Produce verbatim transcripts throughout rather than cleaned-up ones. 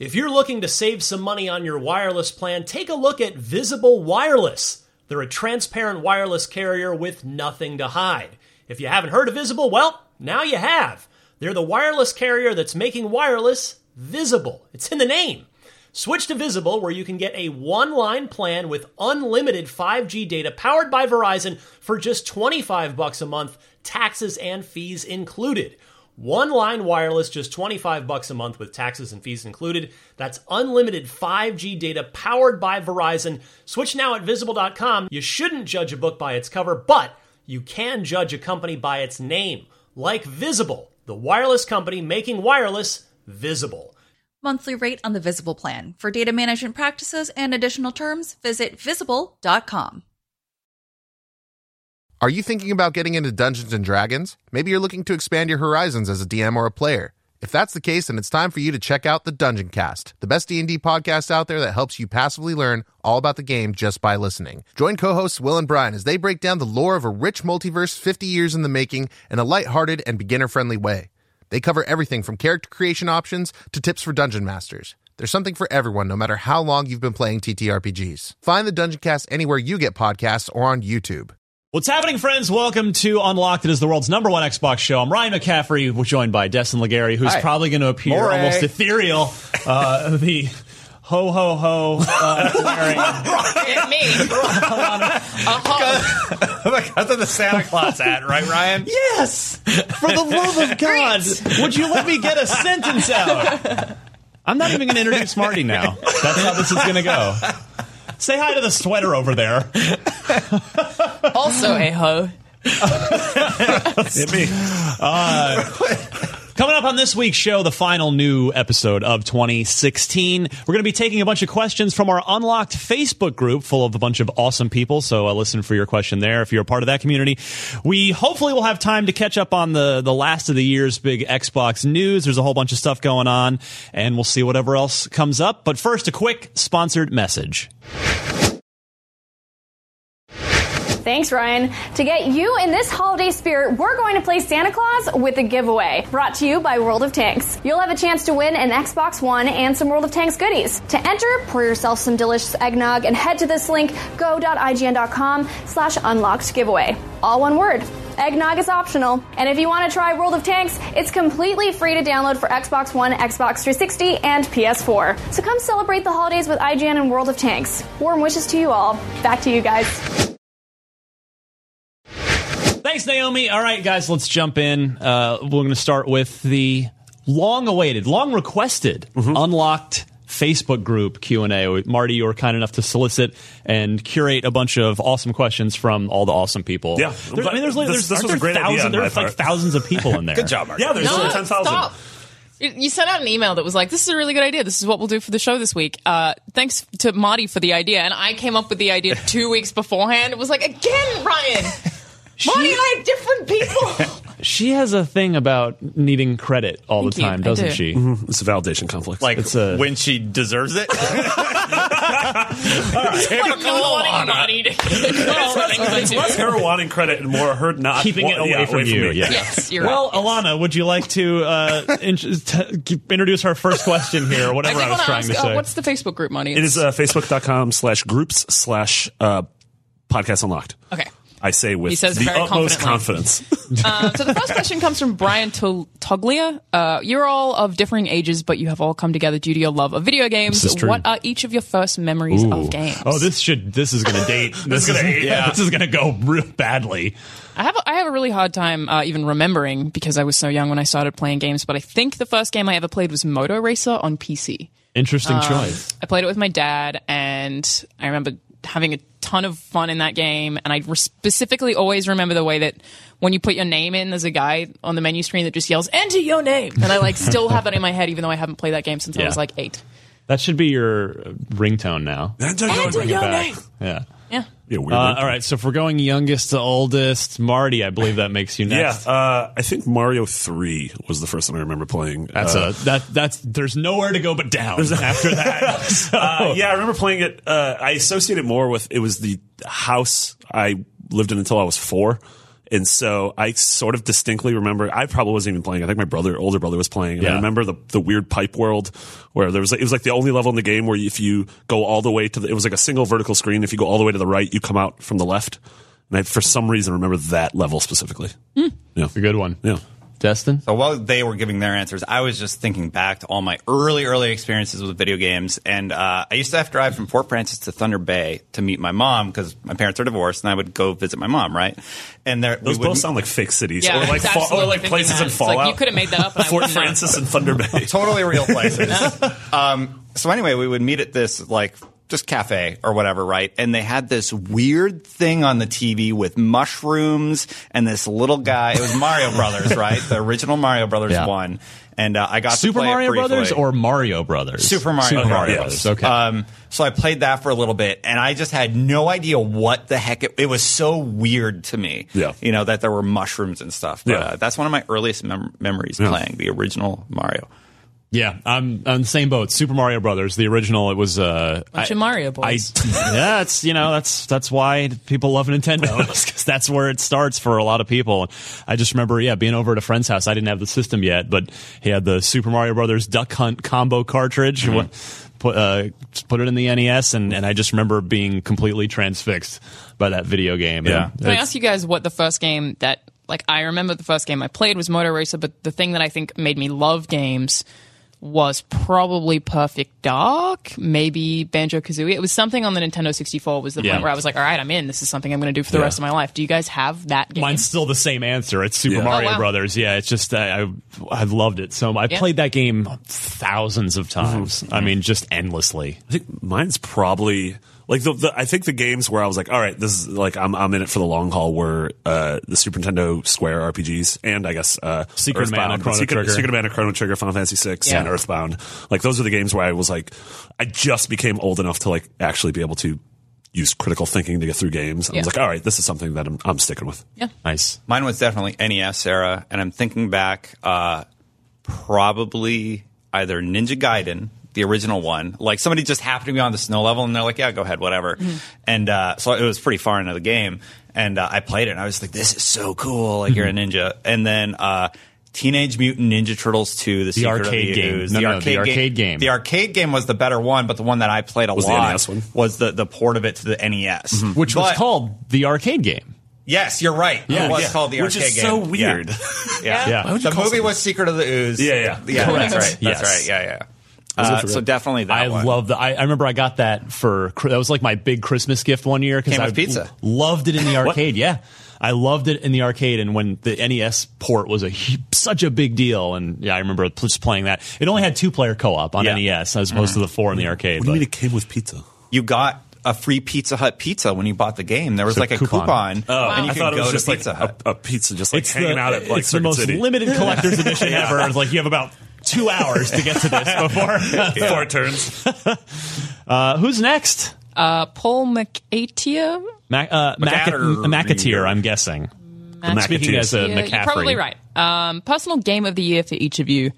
If you're looking to save some money on your wireless plan, take a look at Visible Wireless. They're a transparent wireless carrier with nothing to hide. If you haven't heard of Visible, well, now you have. They're the wireless carrier that's making wireless visible. It's in the name. Switch to Visible, where you can get a one-line plan with unlimited five G data powered by Verizon for just twenty-five bucks a month, taxes and fees included. One-line wireless, just twenty-five bucks a month with taxes and fees included. That's unlimited five G data powered by Verizon. Switch now at visible dot com. You shouldn't judge a book by its cover, but you can judge a company by its name, like Visible, the wireless company making wireless visible. Monthly rate on the Visible plan. For data management practices and additional terms, visit visible dot com. Are you thinking about getting into Dungeons and Dragons? Maybe you're looking to expand your horizons as a D M or a player. If that's the case, then it's time for you to check out the Dungeon Cast, the best D and D podcast out there that helps you passively learn all about the game just by listening. Join co-hosts Will and Brian as they break down the lore of a rich multiverse fifty years in the making in a lighthearted and beginner-friendly way. They cover everything from character creation options to tips for dungeon masters. There's something for everyone, no matter how long you've been playing T T R P Gs. Find the Dungeon Cast anywhere you get podcasts or on YouTube. What's happening, friends? Welcome to Unlocked. It is the world's number one Xbox show. I'm Ryan McCaffrey. We're joined by Destin Legary, who's Hi. probably going to appear More. almost ethereal. Uh, the ho ho ho uh, wearing. Me. I got the Santa Claus hat, right, Ryan? Yes! For the love of God, would you let me get a sentence out? I'm not even going to introduce Marty now. That's how this is going to go. Say hi to the sweater over there. Also a hoe. Hit me. Uh, coming up on this week's show, the final new episode of twenty sixteen. We're going to be taking a bunch of questions from our Unlocked Facebook group full of a bunch of awesome people, so uh, listen for your question there if you're a part of that community. We hopefully will have time to catch up on the, the last of the year's big Xbox news. There's a whole bunch of stuff going on, and we'll see whatever else comes up. But first, a quick sponsored message. Thanks, Ryan. To get you in this holiday spirit, we're going to play Santa Claus with a giveaway. Brought to you by World of Tanks. You'll have a chance to win an Xbox One and some World of Tanks goodies. To enter, pour yourself some delicious eggnog and head to this link, go.ign.com slash unlocked giveaway. All one word. Eggnog is optional. And if you want to try World of Tanks, it's completely free to download for Xbox One, Xbox three sixty, and P S four. So come celebrate the holidays with I G N and World of Tanks. Warm wishes to you all. Back to you guys. Thanks, Naomi. All right, guys, let's jump in. Uh, we're going to start with the long-awaited, long-requested, mm-hmm. Unlocked Facebook group Q and A. Marty, you were kind enough to solicit and curate a bunch of awesome questions from all the awesome people. Yeah. There's, I mean, there's, like, this, there's, this was a great idea on my There's like part. thousands of people in there. Good job, Marty. Yeah, there's No, ten thousand. stop. You- You sent out an email that was like, this is a really good idea. This is what we'll do for the show this week. Uh, thanks to Marty for the idea. And I came up with the idea two weeks beforehand. It was like, again, Ryan. Marty and I are different people. She has a thing about needing credit all Thank the you. time, I doesn't do. she? Mm-hmm. It's a validation conflict. Like It's a- when she deserves it. Like not wanting Marty to it's less her wanting credit and more her not Keeping it wa- away yeah, from you. me. Yeah. Yes, you're Well, right. Alana, would you like to uh, in- t- introduce our first question here, or whatever I, I, was want to trying ask, to say? uh, what's the Facebook group, Marty? It is uh, facebook.com slash groups slash uh, podcast unlocked. Okay. I say with He says the very utmost confidently. confidence. Uh, so the first question comes from Brian Tug- Tuglia. Uh, you're all of differing ages, but you have all come together due to your love of video games. This is true. What are each of your first memories Ooh. of games? Oh, this should this is going to date. This, is gonna- yeah. yeah. This is going to go real badly. I have a, I have a really hard time uh, even remembering because I was so young when I started playing games. But I think the first game I ever played was Moto Racer on P C. Interesting Um, choice. I played it with my dad, and I remember having a ton of fun in that game. And I re- specifically always remember the way that when you put your name in, there's a guy on the menu screen that just yells, "Enter your name," and I like still have that in my head, even though I haven't played that game since I Yeah. was like eight. That should be your ringtone now. Enter your Enter name. your Back. name. Yeah. Yeah. Yeah, weird. Uh, all right. So if we're going youngest to oldest, Marty, I believe that makes you Yeah, next. uh, I think Mario three was the first one I remember playing. That's uh, a that that's there's nowhere to go but down after that. So- Uh, yeah, I remember playing it. Uh, I associate it more with it was the house I lived in until I was four, And so I sort of distinctly remember, I probably wasn't even playing. I think my brother, older brother was playing. And Yeah. I remember the, the weird pipe world where there was, it was like the only level in the game where if you go all the way to the, it was like a single vertical screen. If you go all the way to the right, you come out from the left. And I, for some reason, remember that level specifically. Mm. Yeah. It's a good one. Yeah. Destin? So while they were giving their answers, I was just thinking back to all my early, early experiences with video games. And uh, I used to have to drive from Fort Francis to Thunder Bay to meet my mom because my parents are divorced, and I would go visit my mom, right? And there, Those we would, both sound like fake cities. Yeah, or like, it's fa- or absolutely like thinking places that. in It's like, Fallout. you could have made that up. And I Fort wouldn't have. Francis and Thunder Bay. totally real places. um, so anyway, we would meet at this like just cafe or whatever, right? And they had this weird thing on the T V with mushrooms and this little guy. It was Mario Brothers, right? The original Mario Brothers Yeah. one. And uh, I got Super to play Mario it briefly. Brothers or Mario Brothers? Super Mario Super Mario Brothers. Brothers. Okay. Um, so I played that for a little bit, and I just had no idea what the heck it, it was. So weird to me, Yeah. You know that there were mushrooms and stuff. But, Yeah. uh, that's one of my earliest mem- memories Yeah. playing the original Mario. Yeah, I'm on the same boat. Super Mario Brothers, the original. It was uh, Bunch I- of Mario boys. I, yeah, it's you know that's that's why people love Nintendo because that's where it starts for a lot of people. I just remember, yeah, being over at a friend's house. I didn't have the system yet, but he had the Super Mario Brothers Duck Hunt combo cartridge. Mm-hmm. What- Put uh, just put it in the N E S, and, and I just remember being completely transfixed by that video game. Yeah. And Can I it's- ask you guys what the first game that, like, I remember the first game I played was Moto Racer, but the thing that I think made me love games was probably Perfect Dark, maybe Banjo-Kazooie. It was something on the Nintendo sixty-four was the Yeah. point where I was like, all right, I'm in. This is something I'm going to do for the Yeah. rest of my life. Do you guys have that game? Mine's still the same answer. It's Super Yeah. Mario Oh, wow. Brothers. Yeah, it's just I I, I loved it so much. I Yeah. played that game thousands of times. I mean, just endlessly. I think mine's probably like the, the I think the games where I was like, all right, this is like I'm I'm in it for the long haul were uh, the Super Nintendo Square R P Gs and I guess uh, Secret of Mana, Earthbound, Chrono Secret, Trigger. Secret of Mana, Chrono Trigger, Final Fantasy six, Yeah. and Earthbound. Like those are the games where I was like, I just became old enough to like actually be able to use critical thinking to get through games. I Yeah. was like, all right, this is something that I'm I'm sticking with. Yeah. Nice. Mine was definitely N E S era, and I'm thinking back, uh, probably either Ninja Gaiden, the original one. Like somebody just happened to be on the snow level, and they're like, "Yeah, go ahead, whatever." And uh, so it was pretty far into the game, and uh, I played it, and I was like, "This is so cool! Like you're a ninja." And then uh, Teenage Mutant Ninja Turtles two, the, Secret arcade of the game. Ooze. No, the, no, arcade the arcade ga- game. The arcade game was the better one, but the one that I played a Was the lot N E S one? was the the port of it to the N E S, Which was But- called the arcade game. Yes, you're right. Yeah, it was yeah. called the Which arcade is game. so Yeah. weird. Yeah. Yeah. Why would you The call movie something- was Secret of the Ooze. Yeah, yeah. Yeah, that's right. That's Yes. right. Yeah, yeah. was Uh, good for so that. definitely that I one. love that. I, I remember I got that for that was like my big Christmas gift one year because Came I with pizza. loved it in the arcade. Yeah, I loved it in the arcade, and when the N E S port was a hu- such a big deal, and yeah, I remember just playing that. It only had two player co op on Yeah. N E S as opposed to the four in the arcade. What do you but- mean it came with pizza? You got a free Pizza Hut pizza when you bought the game. There was So like a coupon. coupon, Oh, and you I could thought it go was to just like Pizza Hut. a, a pizza, just like It's hanging the, out at like it's the Circuit most City. limited collector's edition ever. It's like you have about two hours to get to this before Before it turns. Uh, who's next? Uh, Paul McAteer? Mac, uh, Mac- McAteer. McAteer, I'm guessing. The Speaking McAteers. as a Yeah, McCaffrey. you're probably right. Um, personal game of the year for each of you.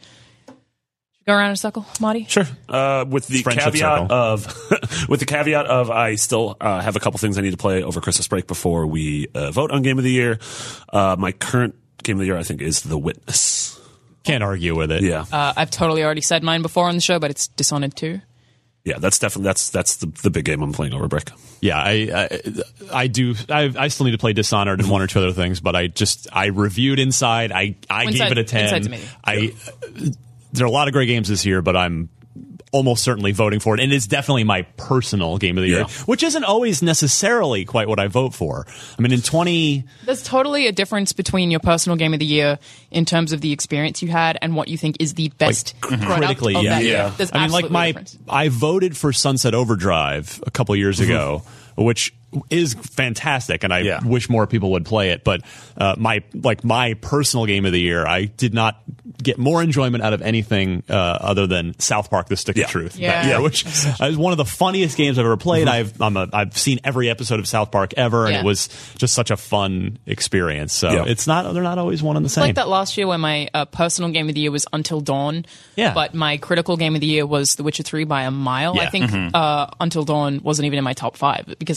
Go around in a circle, Marty. Sure. Uh, with the Friendship caveat circle. of, with the caveat of, I still uh, have a couple things I need to play over Christmas break before we uh, vote on Game of the Year. Uh, my current Game of the Year, I think, is The Witness. Can't argue with it. Yeah, Uh, I've totally already said mine before on the show, but it's Dishonored two. yeah, that's definitely that's that's the the big game I'm playing over break. Yeah, I, I, I do. I, I still need to play Dishonored and one or two other things, but I just I reviewed Inside. I, I Inside- gave it a ten. Inside's amazing. I there are a lot of great games this year, but I'm almost certainly voting for it, and it's definitely my personal game of the year, Yeah. which isn't always necessarily quite what I vote for. I mean, in twenty, There's totally a difference between your personal game of the year in terms of the experience you had and what you think is the best product critically, of yeah, that year. yeah. There's I mean, like absolutely a my, difference. I voted for Sunset Overdrive a couple years ago, which is fantastic, and I Yeah. wish more people would play it. But uh, my like my personal game of the year, I did not get more enjoyment out of anything uh, other than South Park: The Stick Yeah. of Truth. Yeah. that year, Yeah. which is one of the funniest games I've ever played. I've I'm a, I've seen every episode of South Park ever, and Yeah. it was just such a fun experience. So Yeah. it's not they're not always one and the It's same. like that last year where my uh, personal game of the year was Until Dawn. Yeah. But my critical game of the year was The Witcher three by a mile. Yeah. I think uh, Until Dawn wasn't even in my top five because I played it with my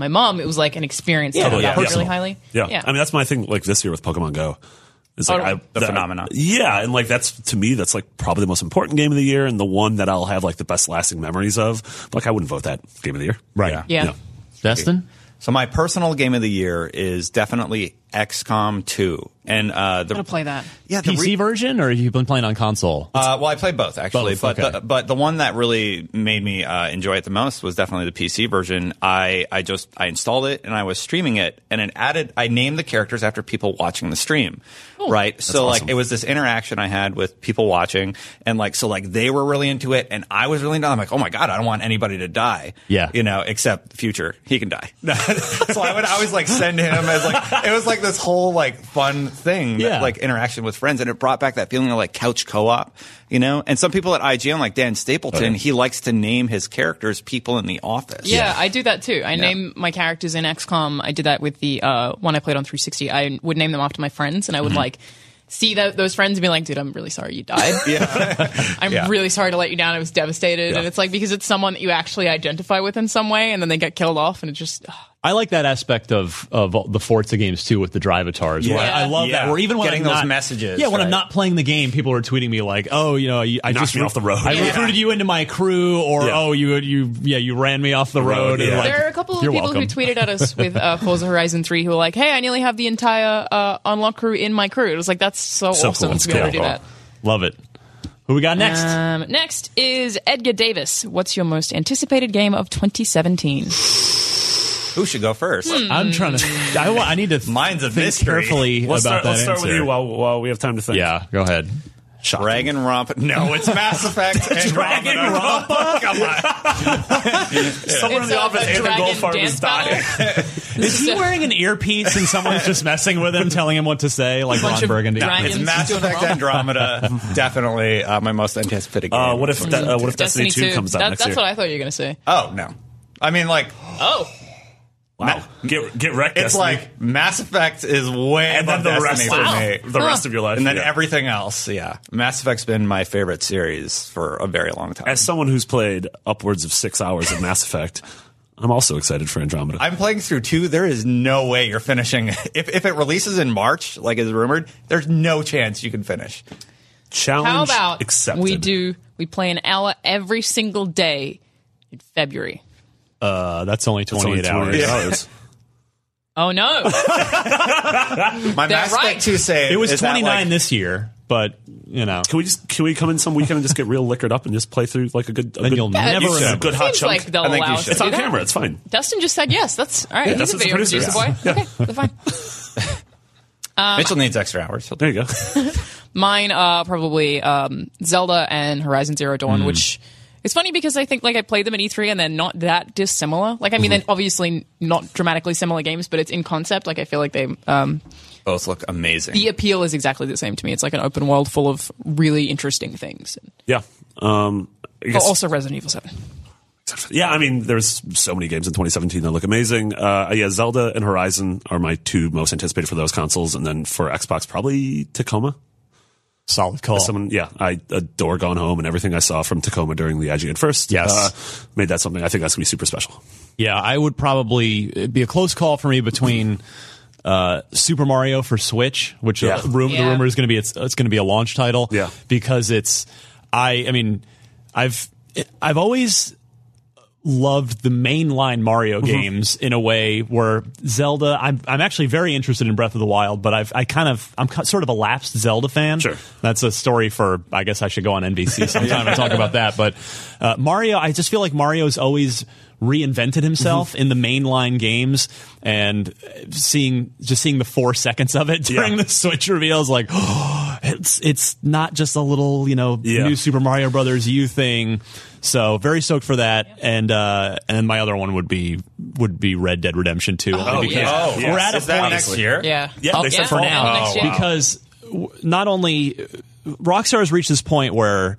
my mom, it was like an experience Yeah, that yeah, I really personal. highly. Yeah. I mean, that's my thing. Like this year with Pokemon Go, it's like Totally. I, The that- phenomenon. Yeah, and like that's to me, that's like probably the most important game of the year, and the one that I'll have like the best lasting memories of. Like I wouldn't vote that game of the year. Right. Yeah. Yeah. No. Destin? So my personal game of the year is definitely X COM two. And uh, the I'm gonna play that. yeah, the P C re- version, or have you been playing on console? Uh, well, I played both actually, Both, but okay. the, but the one that really made me uh, enjoy it the most was definitely the P C version. I I just I installed it and I was streaming it, and it added I named the characters after people watching the stream, right? So awesome. like it was this interaction I had with people watching, and like so like they were really into it, and I was really into it. I'm like, oh my god, I don't want anybody to die, Yeah. you know, except Future, he can die. So I would always like send him as like it was like this whole like fun thing, Yeah. that, like interaction with friends, and it brought back that feeling of like couch co-op, you know. And some people at I G N, like Dan Stapleton, he likes to name his characters people in the office. Yeah, I do that too. I name my characters in X COM. I did that with the uh, one I played on three sixty. I would name them after my friends, and I would Mm-hmm. like see that, those friends and be like, dude, I'm really sorry you died. yeah. I'm Yeah. really sorry to let you down. I was devastated. Yeah. And it's like, because it's someone that you actually identify with in some way, and then they get killed off, and it just, ugh. I like that aspect of of all the Forza games too, with the drive avatars. Where Yeah. I, I love Yeah. that. Where even when Getting I'm those not, messages, yeah, when I'm right. not playing the game, people are tweeting me like, "Oh, you know, I, I knocked just me off the road." I Yeah. recruited you into my crew," or Yeah. "Oh, you you yeah, you ran me off the road." road, and yeah. like, There are a couple of "You're people welcome." who tweeted at us with uh, Forza Horizon three who were like, hey, I nearly have the entire uh, Unlock crew in my crew. It was like, that's so, So awesome cool. to be able to do Cool. that. Love it. Who we got next? Um, next is Edgar Davis. What's your most anticipated game of twenty seventeen? Who should go first? I'm trying to. I, wa- I need to Mine's a think mystery. carefully Let's about start, that let's start answer. with you while, while we have time to think. Yeah, go ahead. Shocking. Dragon Romp. No, it's Mass Effect. and Dragon Andromeda. Rompa? Come on. Someone in It's the a- office a and the dragon gold farm is dance battle? dying. Is he wearing an earpiece and someone's just messing with him, telling him what to say, like Bunch Ron of Burgundy? dragons. It's Mass doing Effect romp. Andromeda. Definitely uh, my most anticipated game. Uh, what if that, uh, what if Destiny, two comes out That- next That's year? what I thought you were going to say. Oh no, I mean like Oh. Wow. Get get wrecked. it's Destiny. like Mass Effect is way and then above the rest, Destiny for Wow. me. the rest of your life, And then yeah. everything else, yeah. Mass Effect's been my favorite series for a very long time. As someone who's played upwards of six hours of Mass Effect, I'm also excited for Andromeda. I'm playing through two. There is no way you're finishing. If if it releases in March, like is rumored, there's no chance you can finish. Challenge How about accepted. we do, we play an hour every single day in February? Uh, that's only It's only twenty-eight hours. twenty-eight hours. Oh, no. My They're Mass right. Effect two save. It was is that, twenty-nine like, this year, but you know, Can we just can we come in some weekend and just get real liquored up and just play through like a good a Then good, you'll Yeah, never it remember. a good hot seems chunk? like they'll I think allow you us should. to It's do on that. camera. It's fine. Dustin just said yes. That's all right. He's that's a what the video producer producer says. boy. Okay, they're fine. Mitchell needs extra hours. He'll- There you go. Mine, uh, probably um, Zelda and Horizon Zero Dawn, Hmm. which it's funny because I think like I played them at E three and they're not that dissimilar. Like I mean, they're obviously not dramatically similar games, but it's in concept. Like I feel like they um, Both look amazing. the appeal is exactly the same to me. It's like an open world full of really interesting things. Yeah. Um, I But guess, also Resident Evil Seven. yeah, I mean, there's so many games in twenty seventeen that look amazing. Uh, yeah, Zelda and Horizon are my two most anticipated for those consoles, and then for Xbox, probably Tacoma. Solid call. Someone, yeah, I adore Gone Home and everything I saw from Tacoma during the I G N First. Yes. uh, made that something I think that's gonna be super special. Yeah, I would probably it'd be a close call for me between uh, Super Mario for Switch, which Yeah. uh, rum- the Yeah. rumor is going to be it's, it's going to be a launch title. Yeah. because it's I I mean I've I've always loved the mainline Mario Mm-hmm. games in a way where Zelda. I'm I'm actually very interested in Breath of the Wild, but I've I kind of I'm sort of a lapsed Zelda fan. Sure. That's a story for I guess I should go on N B C sometime and talk about that. But uh, Mario, I just feel like Mario's always reinvented himself Mm-hmm. in the mainline games, and seeing just seeing the four seconds of it during Yeah. the Switch reveal is like, oh, it's it's not just a little you know Yeah. new Super Mario Brothers U thing. So very stoked for that, and uh, and my other one would be would be Red Dead Redemption two. Oh, because yeah. Oh, we're at a is that point next year? Yeah. Yeah, Oh, they said for fall. now next year. because w- not only Rockstar has reached this point where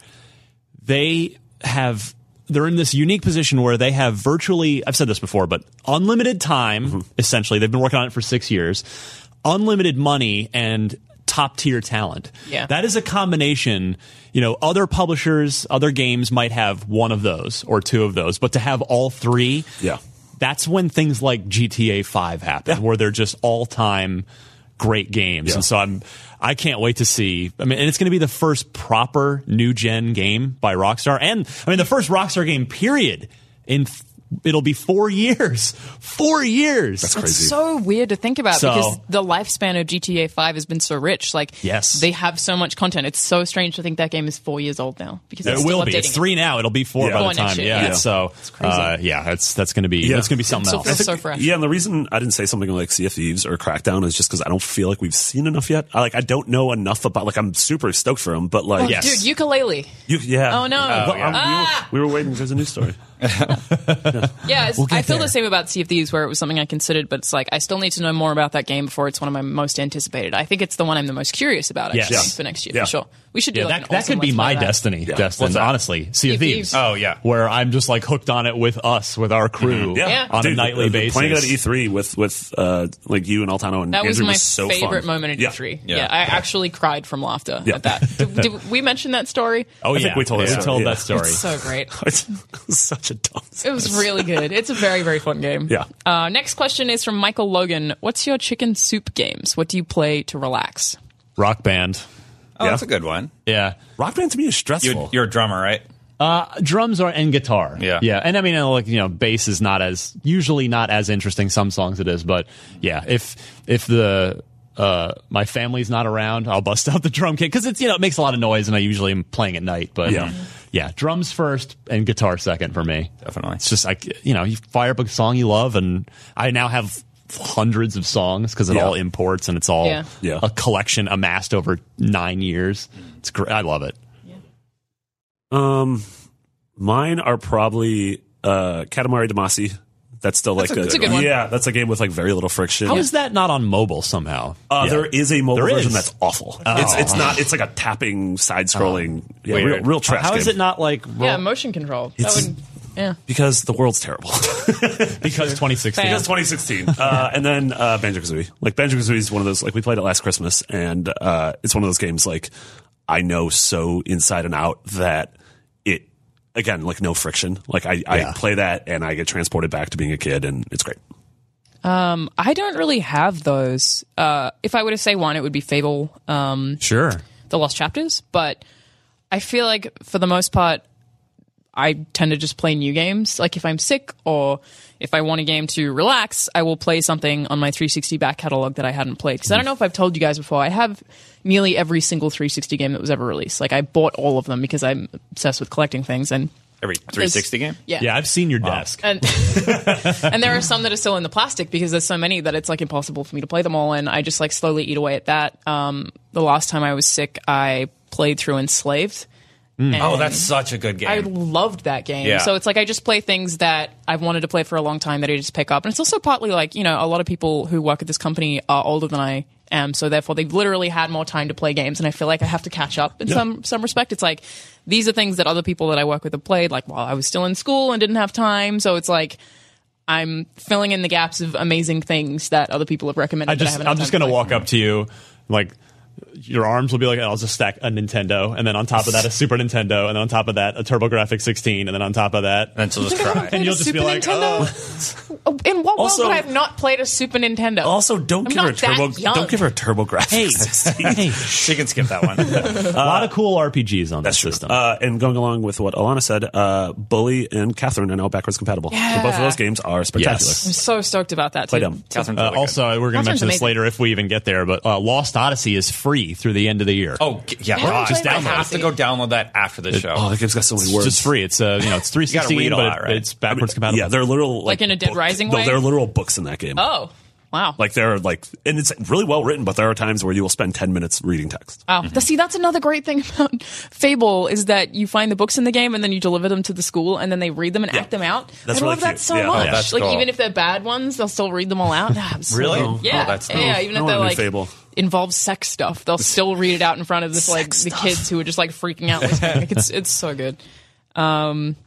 they have they're in this unique position where they have virtually I've said this before, but unlimited time. Mm-hmm. Essentially, they've been working on it for six years. Unlimited money and top tier talent. Yeah. That is a combination. You know, other publishers, other games might have one of those or two of those, but to have all three, Yeah. that's when things like G T A five happen, Yeah. where they're just all time great games. Yeah. And so I'm I can't wait to see. I mean, and it's going to be the first proper new gen game by Rockstar, and I mean the first Rockstar game period in. It'll be four years. Four years. That's It's crazy. so weird to think about So- because the lifespan of G T A five has been so rich. Like, Yes. they have so much content. It's so strange to think that game is four years old now. Because they're It still will be. updating It's it. three now. It'll be four Yeah. by Four the time. next year, Yeah. yeah. So, crazy. uh, yeah, that's that's going to be Yeah. that's going to be something So else. feels so fresh. Yeah, and the reason I didn't say something like Sea of Thieves or Crackdown is just because I don't feel like we've seen enough yet. I, like I don't know enough about. Like I'm super stoked for them, but like Oh, Yes. dude, ukulele. you, yeah. Oh, no. Uh, well, yeah. um, we, Ah! were, we were waiting. There's a news story. Yeah, it's, We'll get I feel there. the same about Sea of Thieves, where it was something I considered, but it's like I still need to know more about that game before it's one of my most anticipated. I think it's the one I'm the most curious about, actually, Yes. for next year, Yeah. for sure. We should do Yeah, like that, an that awesome could be Let's my Play that. destiny, Yeah. Destin. What's that? Honestly, Sea of Sea of Thieves. Thieves. Oh, yeah. Where I'm just like hooked on it with us, with our crew, Yeah, Yeah. on Dude, a nightly uh, basis. Playing it at E three with with uh, like you and Altano and That was Andrew my was so favorite fun. moment at yeah. E three. Yeah. Yeah. I actually cried from laughter Yeah. at that. Did, did we mention that story? Oh I yeah, think we told we that story, told yeah. that story. It's so great. It's such a dumb. It was really good. It's a very, very fun game. Yeah. Uh, next question is from Michael Logan. What's your chicken soup games? What do you play to relax? Rock Band. Oh, Yeah. that's a good one. Yeah. Rock Band to me is stressful. You, you're a drummer, right? Uh, drums are and guitar. Yeah. yeah, and I mean, uh, like you know, bass is not as usually not as interesting. Some songs it is, but yeah, if if the uh my family's not around, I'll bust out the drum kit because it's you know it makes a lot of noise, and I usually am playing at night. But Yeah. yeah, drums first and guitar second for me. Definitely. It's just like you know, you fire up a song you love, and I now have hundreds of songs because it Yeah. all imports and it's all Yeah. Yeah. a collection amassed over nine years. It's great. I love it. Um, mine are probably uh, Katamari Damacy. That's still like That's a a, good a good one. yeah. That's a game with like very little friction. How is that not on mobile somehow? Uh, Yeah. There is a mobile There version is. that's awful. It's it's not. It's like a tapping, side-scrolling, yeah, real, Weird. real trash How game. is it not like Yeah, ro- motion control. That It's- would, yeah. Because the world's terrible. because twenty sixteen? Because twenty sixteen, uh, and then uh, Banjo Kazooie. Like Banjo Kazooie is one of those. Like we played it last Christmas, and uh, it's one of those games. Like I know so inside and out that it again, like no friction. Like I, Yeah. I play that and I get transported back to being a kid, and it's great. I don't really have those. Uh, if I were to say one, it would be Fable, um, Sure. The Lost Chapters. But I feel like for the most part, I tend to just play new games. Like if I'm sick or if I want a game to relax, I will play something on my three sixty back catalog that I hadn't played. Because I don't know if I've told you guys before, I have nearly every single three sixty game that was ever released. Like I bought all of them because I'm obsessed with collecting things. And Every three sixty game? yeah, Yeah, I've seen your desk. and and there are some that are still in the plastic because there's so many that it's like impossible for me to play them all, and I just like slowly eat away at that. Um, the last time I was sick, I played through Enslaved. And Oh, that's such a good game. I loved that game. Yeah. So it's like I just play things that I've wanted to play for a long time that I just pick up, and it's also partly like you know a lot of people who work at this company are older than I am, so therefore they've literally had more time to play games, and I feel like I have to catch up in some some respect. It's like these are things that other people that I work with have played, like while I was still in school and didn't have time. So it's like I'm filling in the gaps of amazing things that other people have recommended. I that I just, haven't I'm had just time going to play. walk up to you, like, your arms will be like, I'll just stack a Nintendo, and then on top of that, a Super Nintendo, and then on top of that, a TurboGrafx sixteen, and then on top of that, and she'll just I haven't cry. played you'll a just be Super like, Nintendo? Oh, in what Also- world would I have not played a Super Nintendo? Also, don't I'm give her a not that turbo. young. Don't give her a TurboGrafx. hey, hey, She can skip that one. a lot of cool R P Gs on That's that true. system. Uh, and going along with what Alana said, uh, Bully and Catherine are now backwards compatible. Yeah. So both of those games are spectacular. Yes. I'm so stoked about that. Play too. them. Catherine's Uh, really good. also, we're going to Catherine's mention this amazing. later if we even get there, but uh, Lost Odyssey is free through the end of the year. Oh, g- yeah. Why don't God, you I play that? have to go download that after the show. Oh, that game's got so many it's words. just free. It's uh, you know, it's three gotta sixteen, read a but lot, it- right? it's backwards compatible. Yeah, there are literal like, Like in a Dead book- Rising No, way? there are literal books in that game. Oh, wow. Like there are like, and it's really well written, but there are times where you will spend ten minutes reading text. Wow. Mm-hmm. Th- See, that's another great thing about Fable is that you find the books in the game and then you deliver them to the school and then they read them and act them out. That's I really love that cute. so Yeah. Oh, much. that's like cool. even if they're bad ones, they'll still read them all out. Ah, I'm so- Really? Yeah. Oh, that's yeah. cool. Even I if want they're a new like Fable. involves sex stuff, they'll still read it out in front of this like the kids who are just like freaking out. Listening. Like, it's it's so good. Um,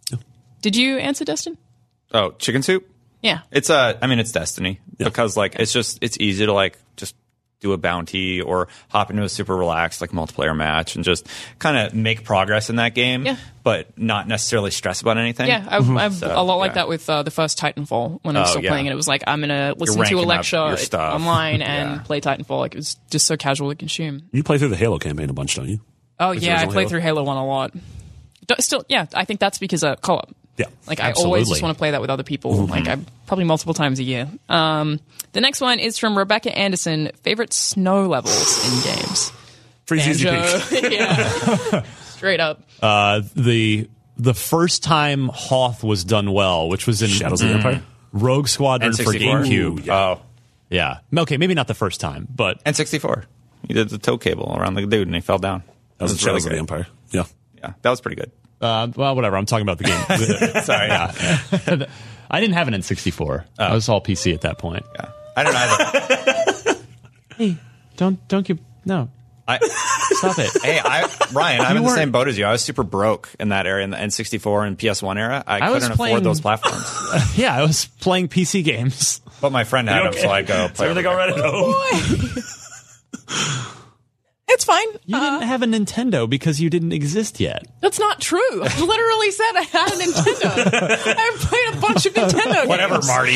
did you answer, Destin? Oh, chicken soup? Yeah. It's uh, I mean, it's Destiny because like it's just it's easy to like just do a bounty or hop into a super relaxed like multiplayer match and just kind of make progress in that game, Yeah. but not necessarily stress about anything. Yeah, I've, I've So, a lot like yeah. that with uh, the first Titanfall when I was Oh, still yeah. playing it. It was like I'm gonna listen to a ranking up lecture your stuff. online and Yeah. play Titanfall. Like it was just so casual to consume. You play through the Halo campaign a bunch, don't you? Oh With the yeah, I original play Halo? through Halo One a lot. Do- Still, yeah, I think that's because of co-op. Yeah. Like I Absolutely. always just want to play that with other people. Mm-hmm. Like I probably multiple times a year. Um, the next one is from Rebecca Anderson. Favorite snow levels in games. Freeze Easy Banjo. Peak. Yeah, straight up. Uh, the the first time Hoth was done well, which was in Shadows of the Empire. Rogue Squadron N for sixty-four. GameCube. Oh, Yeah. Okay, maybe not the first time, but N sixty-four. You did the tow cable around the dude and he fell down. That was in It was really Shadows of the great. Empire. Yeah. Yeah, that was pretty good. uh, well, whatever. I'm talking about the game. Sorry. Yeah. I didn't have an N sixty-four. I was all P C at that point. yeah. I don't either. Hey, don't don't give no. I, Stop it. hey, I, Ryan, I'm You in the weren't- same boat as you. I was super broke in that area in the N sixty-four and P S one era. I, I was couldn't playing- afford those platforms. Yeah, I was playing P C games. But my friend had them, so I go play. Everything over already there. go. It's fine. You Uh, didn't have a Nintendo because you didn't exist yet. That's not true. I literally said I had a Nintendo. I've played a bunch of Nintendo Whatever, games. Marty.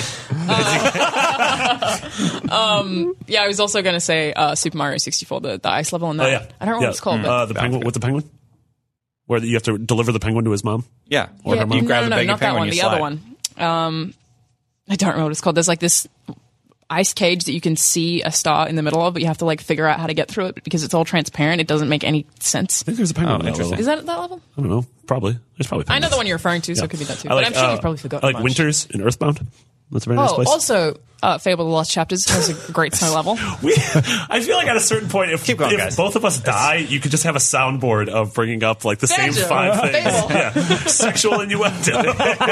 Yeah, I was also going to say uh, Super Mario sixty-four, the, the ice level in that. Oh, yeah. I don't know yeah. what it's called. But Uh, the penguin with the penguin? Where you have to deliver the penguin to his mom? Yeah. Or yeah, her mom? You grab no, the no, no, big not that penguin, one. you The slide. other one. Um, I don't remember what it's called. There's like this ice cage that you can see a star in the middle of, but you have to like figure out how to get through it because it's all transparent. It doesn't make any sense. I think there's a penguin Oh, in that interesting. level. Is that at that level? I don't know. Probably. There's probably I know penguins. the one you're referring to, so Yeah. it could be that too. I But like, I'm sure uh, you've probably forgotten. I like a bunch. Winters in Earthbound. That's a very nice Oh, place. also, uh, Fable the Lost Chapters has a great snow level. We, I feel like at a certain point, if, Keep going, if guys. both of us die, you could just have a soundboard of bringing up like the Banjo. same five things. Fable. Yeah. Sexual innuendo.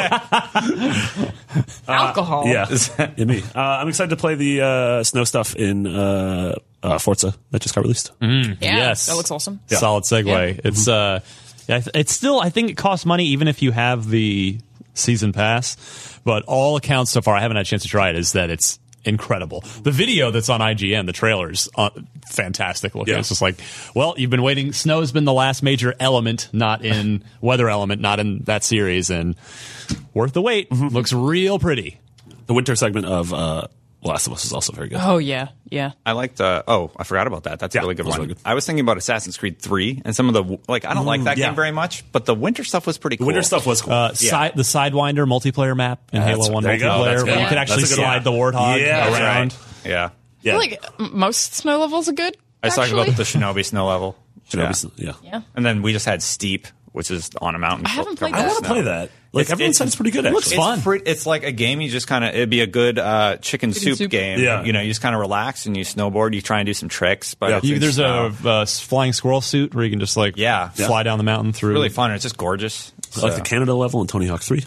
Alcohol. yeah. yeah, me. Uh, I'm excited to play the uh, snow stuff in uh, uh, Forza that just got released. Yeah, Yes. that looks awesome. Solid segue. Yeah. It's uh, yeah, it's still. I think it costs money even if you have the season pass. But all accounts so far, I haven't had a chance to try it. Is that it's incredible. The video that's on I G N, the trailers, uh, fantastic looking. Yeah. It's just like, well, you've been waiting. Snow's been the last major element, not in weather element, not in that series, and worth the wait. Looks real pretty. The winter segment of uh, Last of Us is also very good. Oh, yeah. Yeah. I liked. Uh, oh, I forgot about that. That's a Yeah, really good that was one. really good. I was thinking about Assassin's Creed three and some of the like. I don't like that yeah. game very much, but the winter stuff was pretty The cool. winter stuff was cool. Uh, side, the Sidewinder multiplayer map in That's- Halo One there you go. multiplayer, That's where good. you could Yeah. actually That's a good slide one. the warthog Yeah, that's around. Right. Yeah. yeah. I feel like m- most snow levels are good. I was talking actually. about the Shinobi snow level. Shinobi- yeah. Yeah. And then we just had Steep, which is on a mountain. I haven't played covered I in want to snow. play that. Like It's- everyone it's- said it's pretty good. it Actually. looks fun. It's, pretty, it's like a game. You just kind of it'd be a good uh, chicken, soup, soup. game. Yeah. You know, you just kind of relax and you snowboard. You try and do some tricks, but Yeah. it's You, in there's snow. a uh, flying squirrel suit where you can just like Yeah. fly down the mountain through. really fun. It's just gorgeous. I like So- the Canada level in Tony Hawk three.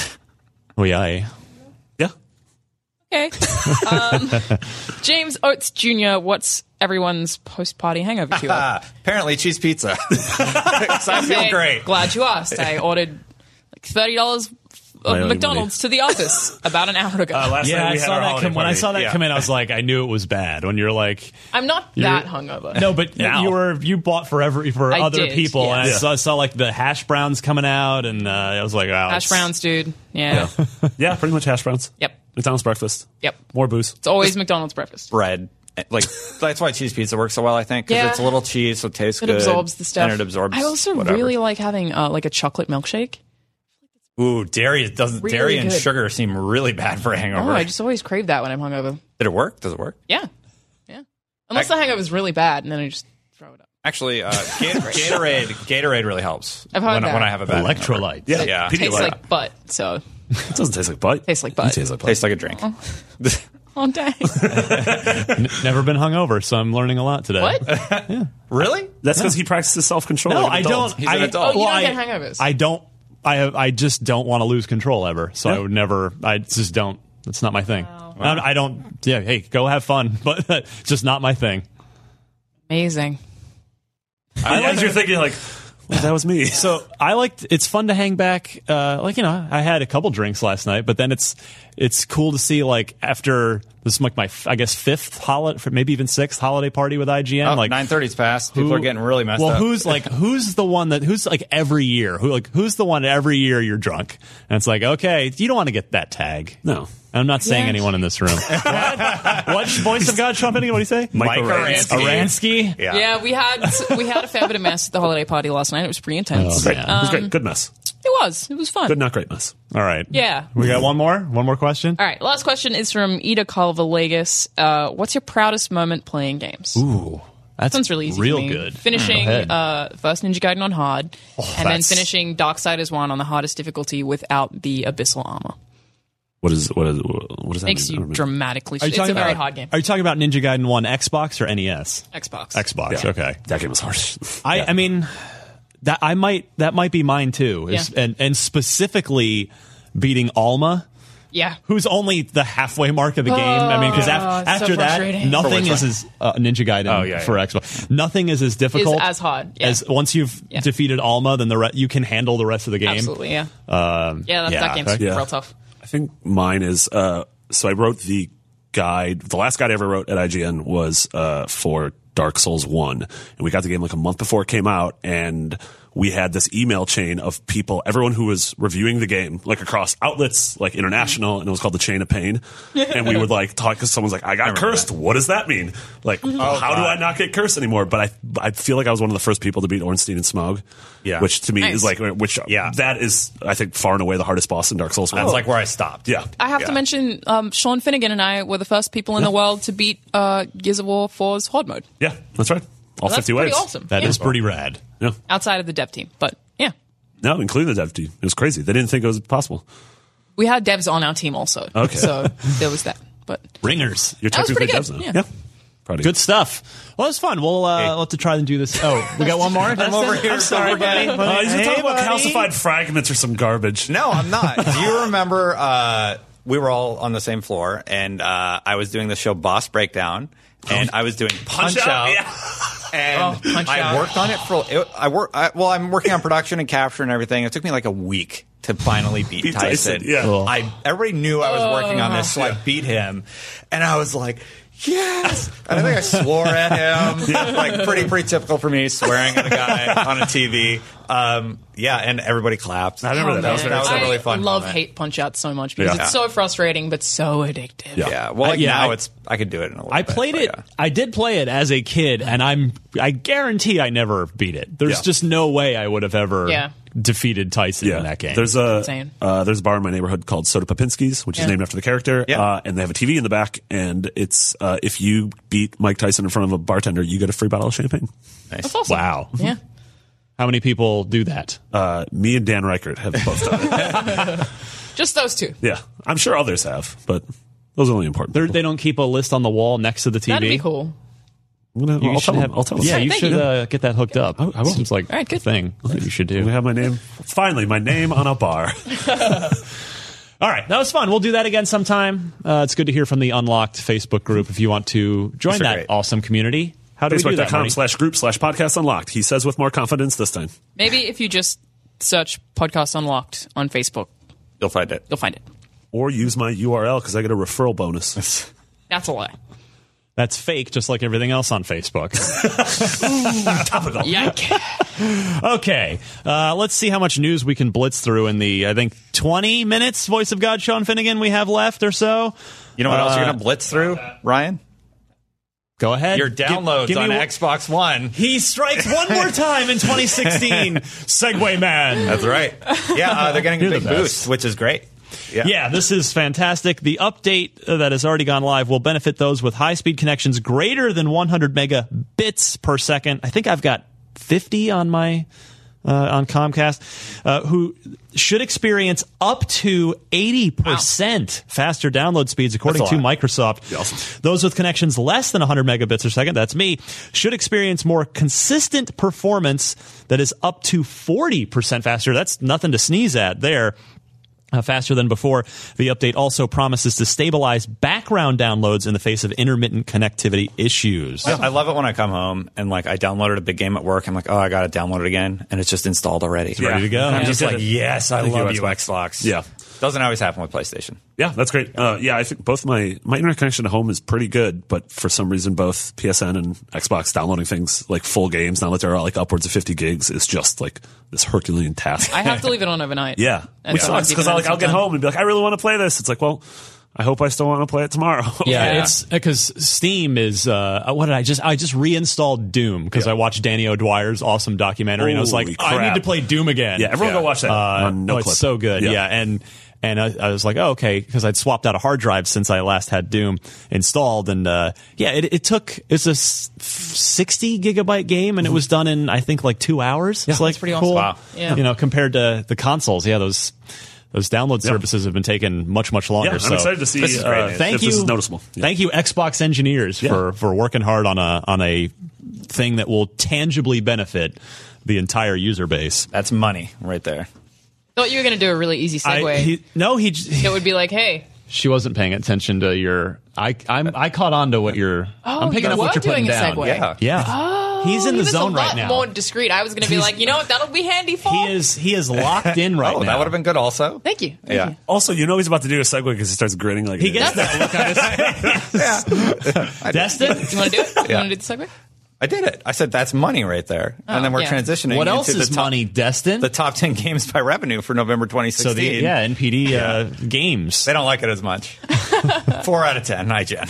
Oh yeah. Yeah. Okay. Um, James Oates Junior, what's everyone's post-party hangover cure? Ah, apparently cheese pizza. so I feel Okay, great. Glad you asked. I ordered like thirty dollars of Really McDonald's to the office about an hour ago. Uh, last Yeah, night I we had saw our that. holiday Come, when I party. saw that Yeah. come in, I was like, I knew it was bad. When you're like, I'm not that hungover. no, but Now. you were you bought for every for I other did, people, and I yes. saw, I saw like the hash browns coming out, and uh, I was like, wow, Hash it's- browns, dude. Yeah. Yeah, pretty much hash browns. Yep. McDonald's breakfast. Yep. More booze. It's always McDonald's breakfast. Bread. Like that's why cheese pizza works so well. I think because Yeah. it's a little cheese, so it tastes It good. absorbs the stuff. and it absorbs. I also whatever. really like having uh, like a chocolate milkshake. Ooh, dairy doesn't. Really dairy and good. sugar seem really bad for a hangover. Oh, I just always crave that when I'm hungover. Did it work? Does it work? Yeah. Yeah. Unless I- the hangover is really bad, and then I just throw it up. Actually, uh, Gator- Gatorade. Gatorade really helps. I've heard when, that. when I have a bad hangover. electrolytes. Yeah. Yeah. Pedialyte. Tastes like butt, so. It doesn't taste like butt. Tastes like butt. It tastes like butt. Tastes like a drink. Oh, dang. N- never been hungover, so I'm learning a lot today. What? Really? That's because he practices self control. No, I don't. He's I, an adult. Oh, you well, don't I, get hangovers. I don't. I I just don't want to lose control ever. So I Yeah. would neber. I just don't. It's not my thing. I, I don't. Yeah. Hey, go have fun, but it's just not my thing. Amazing. I like you're thinking like, well, that was me. So I liked. It's fun to hang back. Uh, like you know, I had a couple drinks last night, but then it's it's cool to see like after This is like my, I guess, fifth holiday, maybe even sixth holiday party with I G N. Oh, like nine thirty's passed. People who, are getting really messed well, up. Well, who's like, who's the one that, who's like every year? Who like, who's the one every year you're drunk? And it's like, okay, you don't want to get that tag. No. I'm not saying Yeah. anyone in this room. what? What voice of God, Sean Finnegan? What do you say? Mike Aransky. Aransky? Yeah. Yeah, we had we had a fair bit of mess at the holiday party last night. It was pretty intense. Oh, Great. man. it was great. Good mess. It was. It was fun. Good, not great mess. All right. Yeah. We got one more? One more question? All right. Last question is from Ida Calva-Legas. Uh, what's your proudest moment playing games? Ooh. That's That sounds really easy. real for me. good. Finishing Go ahead. uh, first Ninja Gaiden on hard, and then that's- finishing Darksiders one on the hardest difficulty without the abyssal armor. What is what is what does that Makes mean? I you don't know. dramatically. Are you It's a talking very about- hard game. Are you talking about Ninja Gaiden one Xbox or N E S? Xbox. Xbox, Yeah. okay. That game was hard. I, I mean, that I might that might be mine too, is, Yeah. and and specifically beating Alma, Yeah. who's only the halfway mark of the game. I mean, because Oh, af- it's so after that, frustrating. nothing For is which as uh, Ninja Gaiden Oh, yeah, for yeah. Xbox. Nothing is as difficult Is as hard, yeah. as once you've Yeah. defeated Alma, then the re- you can handle the rest of the game. Absolutely. Yeah. Um, Yeah. That, yeah, that game's Yeah. real tough. I think mine is. Uh, so I wrote the guide. The last guide I ever wrote at I G N was uh, for Dark Souls one, and we got the game like a month before it came out, and we had this email chain of people, everyone who was reviewing the game, like across outlets, like international, and it was called the Chain of Pain. And we would like talk because someone's like, I got cursed. What does that mean? Like, oh, how do I not get cursed anymore? But I, I feel like I was one of the first people to beat Ornstein and Smaug. Yeah. Which to me Nice. is like, which, Yeah. that is, I think, far and away the hardest boss in Dark Souls one. That's like where I stopped. yeah. I have Yeah. to mention, um, Sean Finnegan and I were the first people in the world to beat uh, Gears of War four's hard mode. Yeah, that's right. All That's fifty pretty waves. awesome. That is Yeah. pretty rad. Yeah. Outside of the dev team, but yeah, No, including the dev team. It was crazy. They didn't think it was possible. we had devs on our team also. Okay. So there was that. But Ringers. You're That was technically pretty devs good. now. Yeah. Proud of Good you. stuff. Well, it's fun. We'll, uh, we'll have to try and do this. Oh, we got one more? I'm over here, I'm sorry, over buddy. here. Uh, he's Hey, talking about buddy. calcified fragments or some garbage. No, I'm not. Do you remember uh, we were all on the same floor, and uh, I was doing the show Boss Breakdown, and I was doing Punch, Punch Out, Out. yeah. And Oh, Punch I Out. worked on it for. It, I work. I, well, I'm working on production and capture and everything. It took me like a week to finally beat, Beat Tyson. Tyson, yeah. Cool. I everybody knew I was working on this, so I beat him, and I was like, yes. And I think I swore at him, like pretty pretty typical for me, swearing at a guy on a T V. Um, yeah, and everybody clapped. I remember that. That was man, very that was a really I fun love moment. hate Punch Out so much because Yeah. it's so frustrating but so addictive. Yeah. Yeah, well, like I- yeah, now I- it's I could do it in a little I bit, played but it. yeah. I did play it as a kid, and I'm. I guarantee I never beat it. There's Yeah. just no way I would have ever Yeah. defeated Tyson Yeah, in that game. There's a Insane. uh, there's a bar in my neighborhood called Soda Popinski's, which Yeah. is named after the character. Yeah. Uh, and they have a T V in the back, and it's uh, if you beat Mike Tyson in front of a bartender, you get a free bottle of champagne. That's awesome. Wow. Yeah. How many people do that? Uh, me and Dan Reichert have both done it. Just those two. Yeah, I'm sure others have, but those are only important. They're, people. they don't keep a list on the wall next to the T V. That'd be cool. I'm gonna, You I'll should tell have. them. I'll tell them. Yeah, you Thank should you. uh, get that hooked up. I- I will. Seems like All right, a good. thing that you should We do. have my name. Finally, my name on a bar. All right, that was fun. We'll do that again sometime. Uh, it's good to hear from the Unlocked Facebook group. If you want to join These are that great. awesome community, how do we do that, Facebook.com Marty? slash group slash podcast unlocked. He says with more confidence this time. Maybe if you just search Podcast Unlocked on Facebook, You'll find it. you'll find it. Or use my U R L because I get a referral bonus. That's a lie. That's fake, just like everything else on Facebook. Topical. Yike. Okay, uh, let's see how much news we can blitz through in the, I think, twenty minutes, Voice of God, Sean Finnegan, we have left or so. You know what else you're Uh, going to blitz through, Ryan? Go ahead. Your Give- downloads give me on one- Xbox One. He strikes one more time in twenty sixteen. Segway Man. That's right. Yeah, uh, they're getting a You're the big best. boost, which is great. Yeah. Yeah, this is fantastic. The update uh, that has already gone live will benefit those with high-speed connections greater than one hundred megabits per second. I think I've got fifty on my uh, on Comcast, uh, who should experience up to eighty percent faster download speeds, according That's to a lot. Microsoft. Awesome. Those with connections less than one hundred megabits per second, that's me, should experience more consistent performance that is up to forty percent faster. That's nothing to sneeze at there. Uh, faster than before. The update also promises to stabilize background downloads in the face of intermittent connectivity issues. I love it when I come home and like I downloaded a big game at work. I'm like, oh, I got to download it again, and it's just installed already. It's ready to go. I'm Yeah. just You like, did it. yes, I Thank you, love you, Xbox. Xbox. Yeah. Doesn't always happen with PlayStation. Yeah, that's great. Uh, yeah, I think both my my internet connection at home is pretty good, but for some reason, both P S N and Xbox downloading things like full games now that they're like upwards of fifty gigs is just like this Herculean task. I have to leave it on overnight. Yeah, And which sometimes sucks because even like I'll get sometime. home and be like, I really want to play this. It's like, well, I hope I still want to play it tomorrow. Yeah, Yeah. it's because Steam is. Uh, what did I just? I just reinstalled Doom because Yeah. I watched Danny O'Dwyer's awesome documentary, and I was like, Holy I need crap. to play Doom again. Yeah, everyone Yeah. go watch that. Uh, on no oh, clip. it's so good. Yeah, and and I, I was like, oh, okay, because I'd swapped out a hard drive since I last had Doom installed, and uh, yeah, it, it took it's a s- sixty gigabyte game, and it was done in I think like two hours. It's like That's pretty cool. awesome. Wow. Yeah. You know, compared to the consoles, yeah, those. Those download services have been taking much, much longer. Yeah, I'm so excited to see This is great uh, news. thank if you. this is noticeable. Yeah. Thank you, Xbox engineers, Yeah. for, for working hard on a on a thing that will tangibly benefit the entire user base. That's money right there. Thought you were going to do a really easy segue. I, he, no, he. j- it would be like, hey, She wasn't paying attention to your. I I'm, I caught on to what you're. oh, I'm picking you up what were you're putting doing a down. segue. Yeah. Yeah. Oh, He's in he the was zone a right lot now. more discreet. I was going to be He's- like, you know what, that'll be handy for. He is he is locked in right oh, now. that would have been good also. Thank you. Thank Yeah. you. Also, you know he's about to do a segue because he starts grinning like He an gets idiot. that look on his Destin. You want to do it? You Yeah. want to do the segue? I did it. I said that's money right there. Oh, and then we're yeah. transitioning What else into is the top, money, Destin? the top ten games by revenue for November twenty so sixteen. the yeah N P D uh, games. They don't like it as much. Four out of ten. Hi, Jen.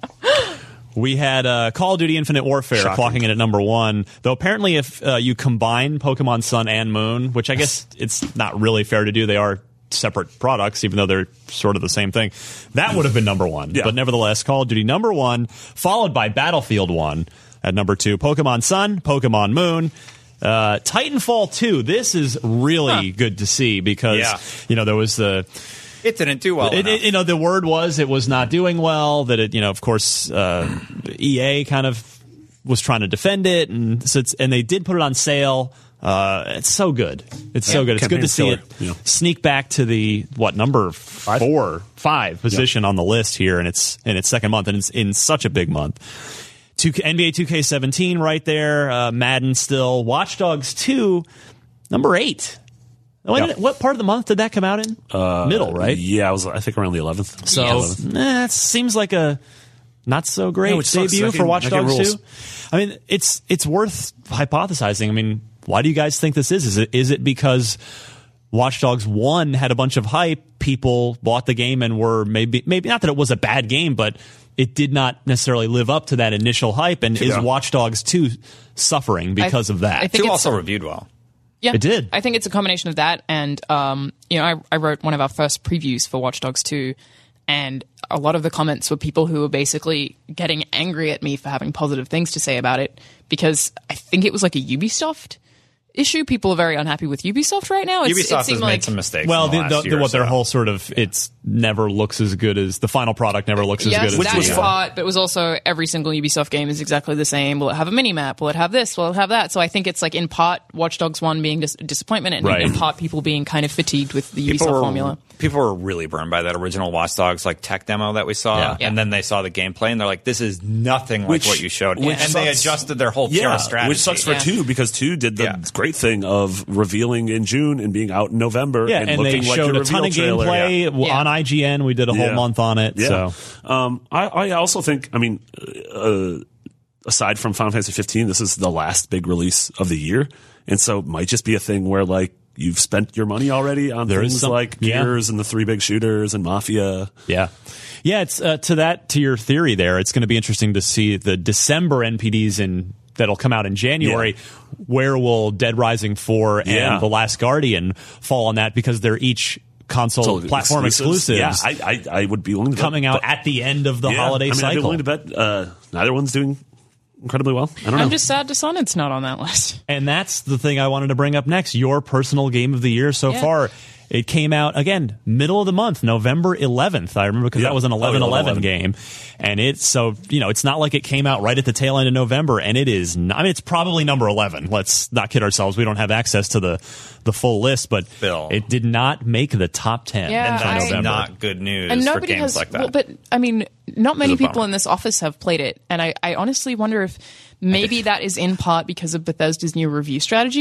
We had uh, Call of Duty Infinite Warfare Shocking. clocking in at number one. Though apparently if uh, you combine Pokemon Sun and Moon, which I guess it's not really fair to do, they are separate products, even though they're sort of the same thing. That would have been number one. Yeah. But nevertheless, Call of Duty number one, followed by Battlefield one at number two. Pokemon Sun, Pokemon Moon. Uh, Titanfall two. This is really good to see because, Yeah. you know, there was the... It didn't do well It, enough. it, you know, the word was it was not doing well. That it, you know, of course, uh, E A kind of was trying to defend it, and so it's, and they did put it on sale. Uh, it's so good. It's so good. It's good to campaign's see it killer. Yeah. sneak back to the what number four, five position on the list here, and it's in its second month, and it's in such a big month. Two, N B A two K seventeen right there. Uh, Madden still. Watch Dogs two, number eight. When Yeah. did it- what part of the month did that come out in? Uh, Middle, right? Yeah, I was. I think around the eleventh. So eh, it seems like a not so great Yeah, which sucks. debut That for game- Watch that game Dogs rules. two. I mean, it's it's worth hypothesizing. I mean, why do you guys think this is? Is it is it because Watch Dogs one had a bunch of hype, people bought the game and were maybe maybe not that it was a bad game, but it did not necessarily live up to that initial hype, and is Yeah. Watch Dogs two suffering because I- of that? I think Two it's- also reviewed well. Yeah, It did. I think it's a combination of that, and um, you know, I, I wrote one of our first previews for Watch Dogs two, and a lot of the comments were people who were basically getting angry at me for having positive things to say about it because I think it was like a Ubisoft issue. People are very unhappy with Ubisoft right now. It's, Ubisoft it has seemed made like some mistakes. well, in the the, last the, year or what their so. whole sort of it's never looks as good as the final product never looks as yes, good as Which that was in fun. part, but it was also every single Ubisoft game is exactly the same. Will it have a mini map? Will it have this? Will it have that? So I think it's like in part Watch Dogs one being dis- disappointment, and Right. in part people being kind of fatigued with the People Ubisoft were, formula. people were really burned by that original Watch Dogs like tech demo that we saw, Yeah. Yeah. and then they saw the gameplay and they're like, "This is nothing like Which- what you showed." which and they sucks. adjusted their whole Yeah, camera strategy. which sucks for Yeah. two because two did the Yeah. great thing of revealing in June and being out in November. Yeah, and, and, they looking like showed your a ton of reveal trailer. gameplay Yeah. w- Yeah. on I G N. We did a whole Yeah. month on it. Yeah. So Um, I, I also think, I mean, uh, aside from Final Fantasy fifteen, this is the last big release of the year. And so it might just be a thing where, like, you've spent your money already on There is things some- like yeah. Gears and the three big shooters and Mafia. yeah, yeah. It's uh, to that to your theory there. It's going to be interesting to see the December N P Ds in that'll come out in January. Where will Dead Rising four and Yeah. The Last Guardian fall on that because they're each console So platform exclusives. Yeah, I, I, I would be willing to coming bet, out but- at the end of the yeah, holiday I mean, I'd be cycle. willing to bet uh, neither one's doing incredibly well. I don't know. I'm just sad Dishonored's not on that list. And that's the thing I wanted to bring up next. Your personal game of the year so Yeah. far. It came out, again, middle of the month, November eleventh. I remember because Yeah. that was an Oh, eleven eleven eleven. game. And it's so, you know, it's not like it came out right at the tail end of November. And it is, not, I mean, it's probably number eleven. Let's not kid ourselves. We don't have access to the, the full list, but Bill. it did not make the top ten Yeah, for That's I- November. not good news And for nobody games has, like that. well, but I mean, not many It's a people bummer. in this office have played it, and I, I honestly wonder if maybe that is in part because of Bethesda's new review strategy.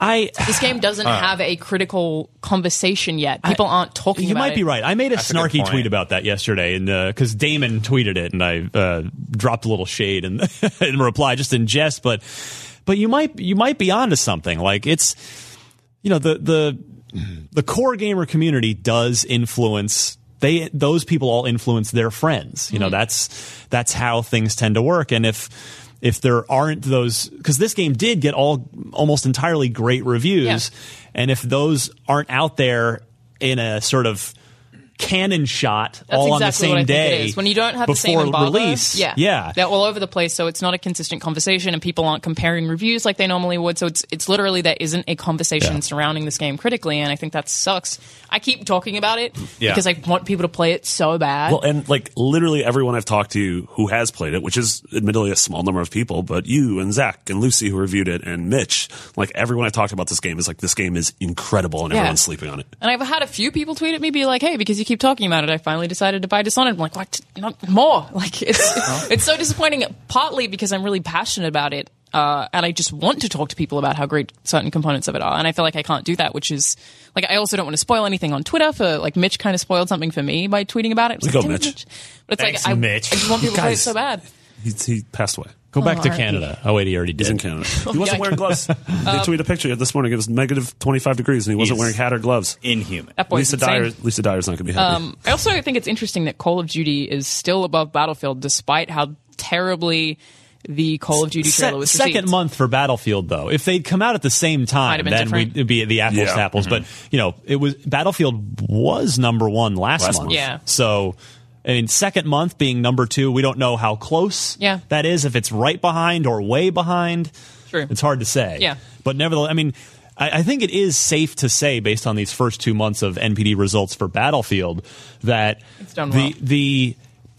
I This game doesn't have a critical conversation yet. People aren't talking You about might it. be right. I made a That's a good snarky point. tweet about that yesterday, and because Damon tweeted it, and I uh, dropped a little shade in, in reply, just in jest. But but you might you might be onto something. Like it's you know the the the core gamer community does influence. They those people all influence their friends. You know that's that's how things tend to work. And if if there aren't those, because this game did get all almost entirely great reviews, Yeah. and if those aren't out there in a sort of cannon shot That's all exactly on the same what I think day it is. When you don't have the same before embargo, release, yeah, yeah, they're all over the place. So it's not a consistent conversation, and people aren't comparing reviews like they normally would. So it's it's literally there isn't a conversation Yeah. surrounding this game critically, and I think that sucks. I keep talking about it Yeah. because I want people to play it so bad. Well, and like literally everyone I've talked to who has played it, which is admittedly a small number of people, but you and Zach and Lucy who reviewed it and Mitch, like everyone I've talked about this game is like, this game is incredible and Yeah. everyone's sleeping on it. And I've had a few people tweet at me, be like, "Hey, because you keep talking about it, I finally decided to buy Dishonored." I'm like, "What? Not more!" Like it's it's so disappointing. Partly because I'm really passionate about it, uh, and I just want to talk to people about how great certain components of it are. And I feel like I can't do that, which is like I also don't want to spoil anything on Twitter. For like Mitch kind of spoiled something for me by tweeting about it. It was Go, like, "Damn it, Mitch." But it's Thanks, like I, Mitch. I just want people to play it Guys. so bad. He, he passed away. Go back Oh, to R I P. Canada. Oh wait, he already He's did. in Canada. He wasn't yeah. wearing gloves. They tweeted a picture this morning. It was negative twenty-five degrees, and he wasn't He's- wearing hat or gloves. Inhuman. That boy's Lisa insane. Dyer, Lisa Dyer's not going to be happy. Um, I also think it's interesting that Call of Duty is still above Battlefield, despite how terribly the Call of Duty Se- trailer was second received. month for Battlefield, though. If they'd come out at the same Might time, have been then different. we'd be the apples Yeah. to apples. But you know, it was Battlefield was number one last, Last month. month. Yeah. So, I mean, second month being number two, we don't know how close Yeah. that is. If it's right behind or way behind, True. it's hard to say. Yeah. But nevertheless, I mean, I, I think it is safe to say, based on these first two months of N P D results for Battlefield, that It's done the well. the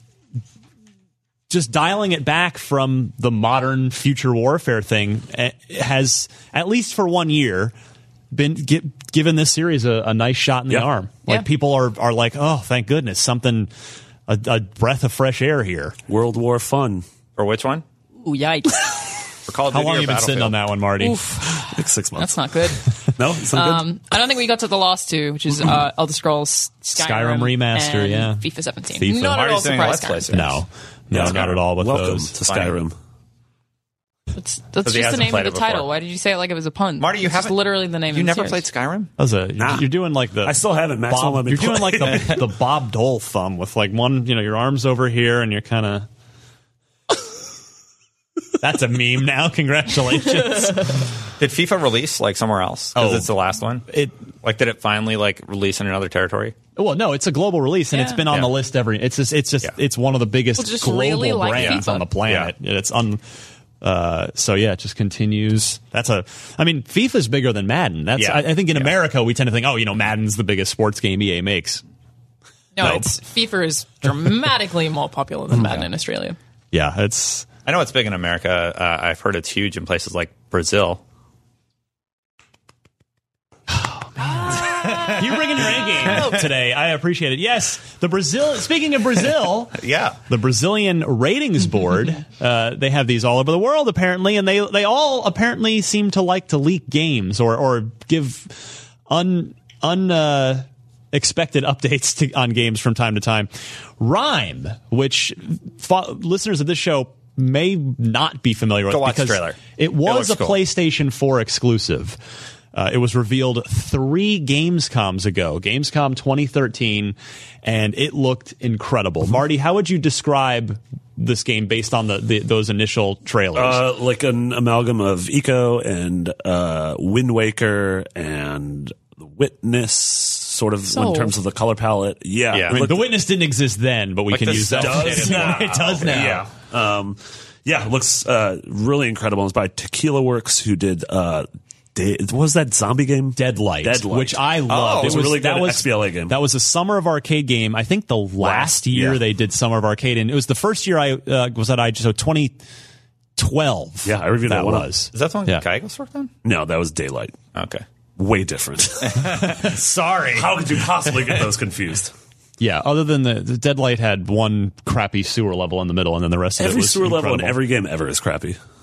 just dialing it back from the modern future warfare thing eh, has, at least for one year, been gi- given this series a, a nice shot in the Yeah. arm. Like Yeah. people are are like, oh, thank goodness, something, a, a breath of fresh air here. World War fun. For which one? Ooh, yikes. For Call of How Duty long or have you been sitting Battlefield? on that one, Marty? Like six months. That's not good. No, it's not good. Um, I don't think we got to the last two, which is uh, Elder Scrolls Skyrim, Skyrim Remaster, and yeah. FIFA seventeen. FIFA. Not at all Marty's doing a surprised. Let's Skyrim. Play. No, no, Yeah. not at all. With Welcome those. to Fine. Skyrim. That's, that's he just the hasn't name of played the it before. title. Why did you say it like it was a pun? Marty, you It's just haven't- literally the name You of the never series. played Skyrim? That was a, you're, Nah. you're doing like the. I still haven't. Max won't Bob, let me you're play. doing like the the Bob Dole thumb with like one, you know, your arms over here, and you're kind of. That's a meme now. Congratulations. Did FIFA release like somewhere else? Because Oh. it's the last one. It Like, did it finally like release in another territory? well, no, it's a global release, and Yeah. it's been on Yeah. the list every. It's just, it's just, Yeah. it's one of the biggest Well, just global really like brands FIFA. on the planet. It's un. Uh, so yeah, it just continues. That's a. I mean, FIFA's bigger than Madden. That's. Yeah. I, I think in Yeah. America we tend to think, oh, you know, Madden's the biggest sports game E A makes. No, Nope. it's FIFA is dramatically more popular than Madden in Australia. Yeah, it's. I know it's big in America. Uh, I've heard it's huge in places like Brazil. You're bringing your A game today. I appreciate it. Yes, the Brazil. Speaking of Brazil, Yeah. the Brazilian ratings board. Uh, they have these all over the world apparently, and they they all apparently seem to like to leak games or or give un un. Uh, expected updates to, on games from time to time. Rime, which fo- listeners of this show may not be familiar with, Go watch the because trailer. it It was looks a cool. PlayStation four exclusive. Uh, it was revealed three Gamescoms ago, Gamescom twenty thirteen, and it looked incredible. Marty, how would you describe this game based on the, the those initial trailers? Uh, like an amalgam of Eco and uh, Wind Waker and The Witness, sort of So- in terms of the color palette. Yeah, Yeah. I mean, Look- the Witness didn't exist then, but we Like can the use that. does now. It does now. Yeah, um, yeah, it looks uh, really incredible. It's by Tequila Works, who did uh, da- what was that zombie game? Deadlight, Deadlight. which I loved. Oh, it was a really good that was, X B L A game. That was a Summer of Arcade game. I think the last, Last, year yeah. they did Summer of Arcade, and it was the first year I uh, was at I G, so twenty twelve. Yeah, I reviewed that that one. was. Is that the one Yeah. Gygus worked on? No, that was Daylight. Okay. Way different. Sorry. How could you possibly get those confused? Yeah, other than the, the Deadlight had one crappy sewer level in the middle, and then the rest of it Every was sewer level in incredible. every game ever is crappy.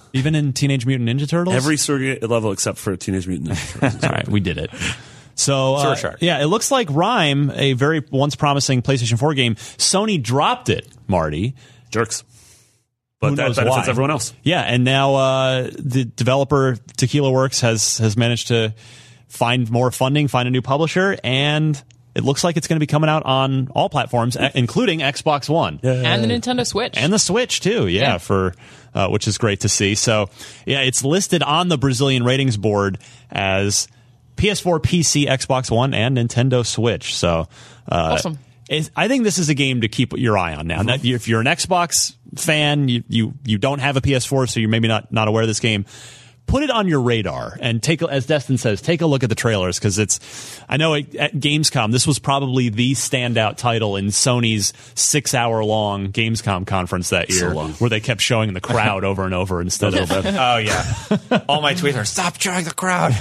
Even in Teenage Mutant Ninja Turtles? Every surrogate level except for Teenage Mutant Ninja Turtles. All right, we did it. So, uh, Sure, sure. yeah, it looks like Rime, a very once promising PlayStation four game, Sony dropped it, Marty. Jerks. But Who that knows benefits why? everyone else. Yeah, and now uh, the developer Tequila Works has has managed to find more funding, find a new publisher, and it looks like it's going to be coming out on all platforms, a- including Xbox One. And the Nintendo Switch. And the Switch too, yeah, Yeah. for uh, which is great to see. So, yeah, it's listed on the Brazilian ratings board as P S four, P C, Xbox One, and Nintendo Switch. So, uh, Awesome. it's- I think this is a game to keep your eye on now. Now, if you're an Xbox fan, you, you you don't have a P S four, so you're maybe not not aware of this game. Put it on your radar and take, a, as Destin says, take a look at the trailers because it's. I know at, at Gamescom, this was probably the standout title in Sony's six-hour-long Gamescom conference that year, long. where they kept showing the crowd over and over instead of. Oh yeah. All my tweets are stop showing the crowd.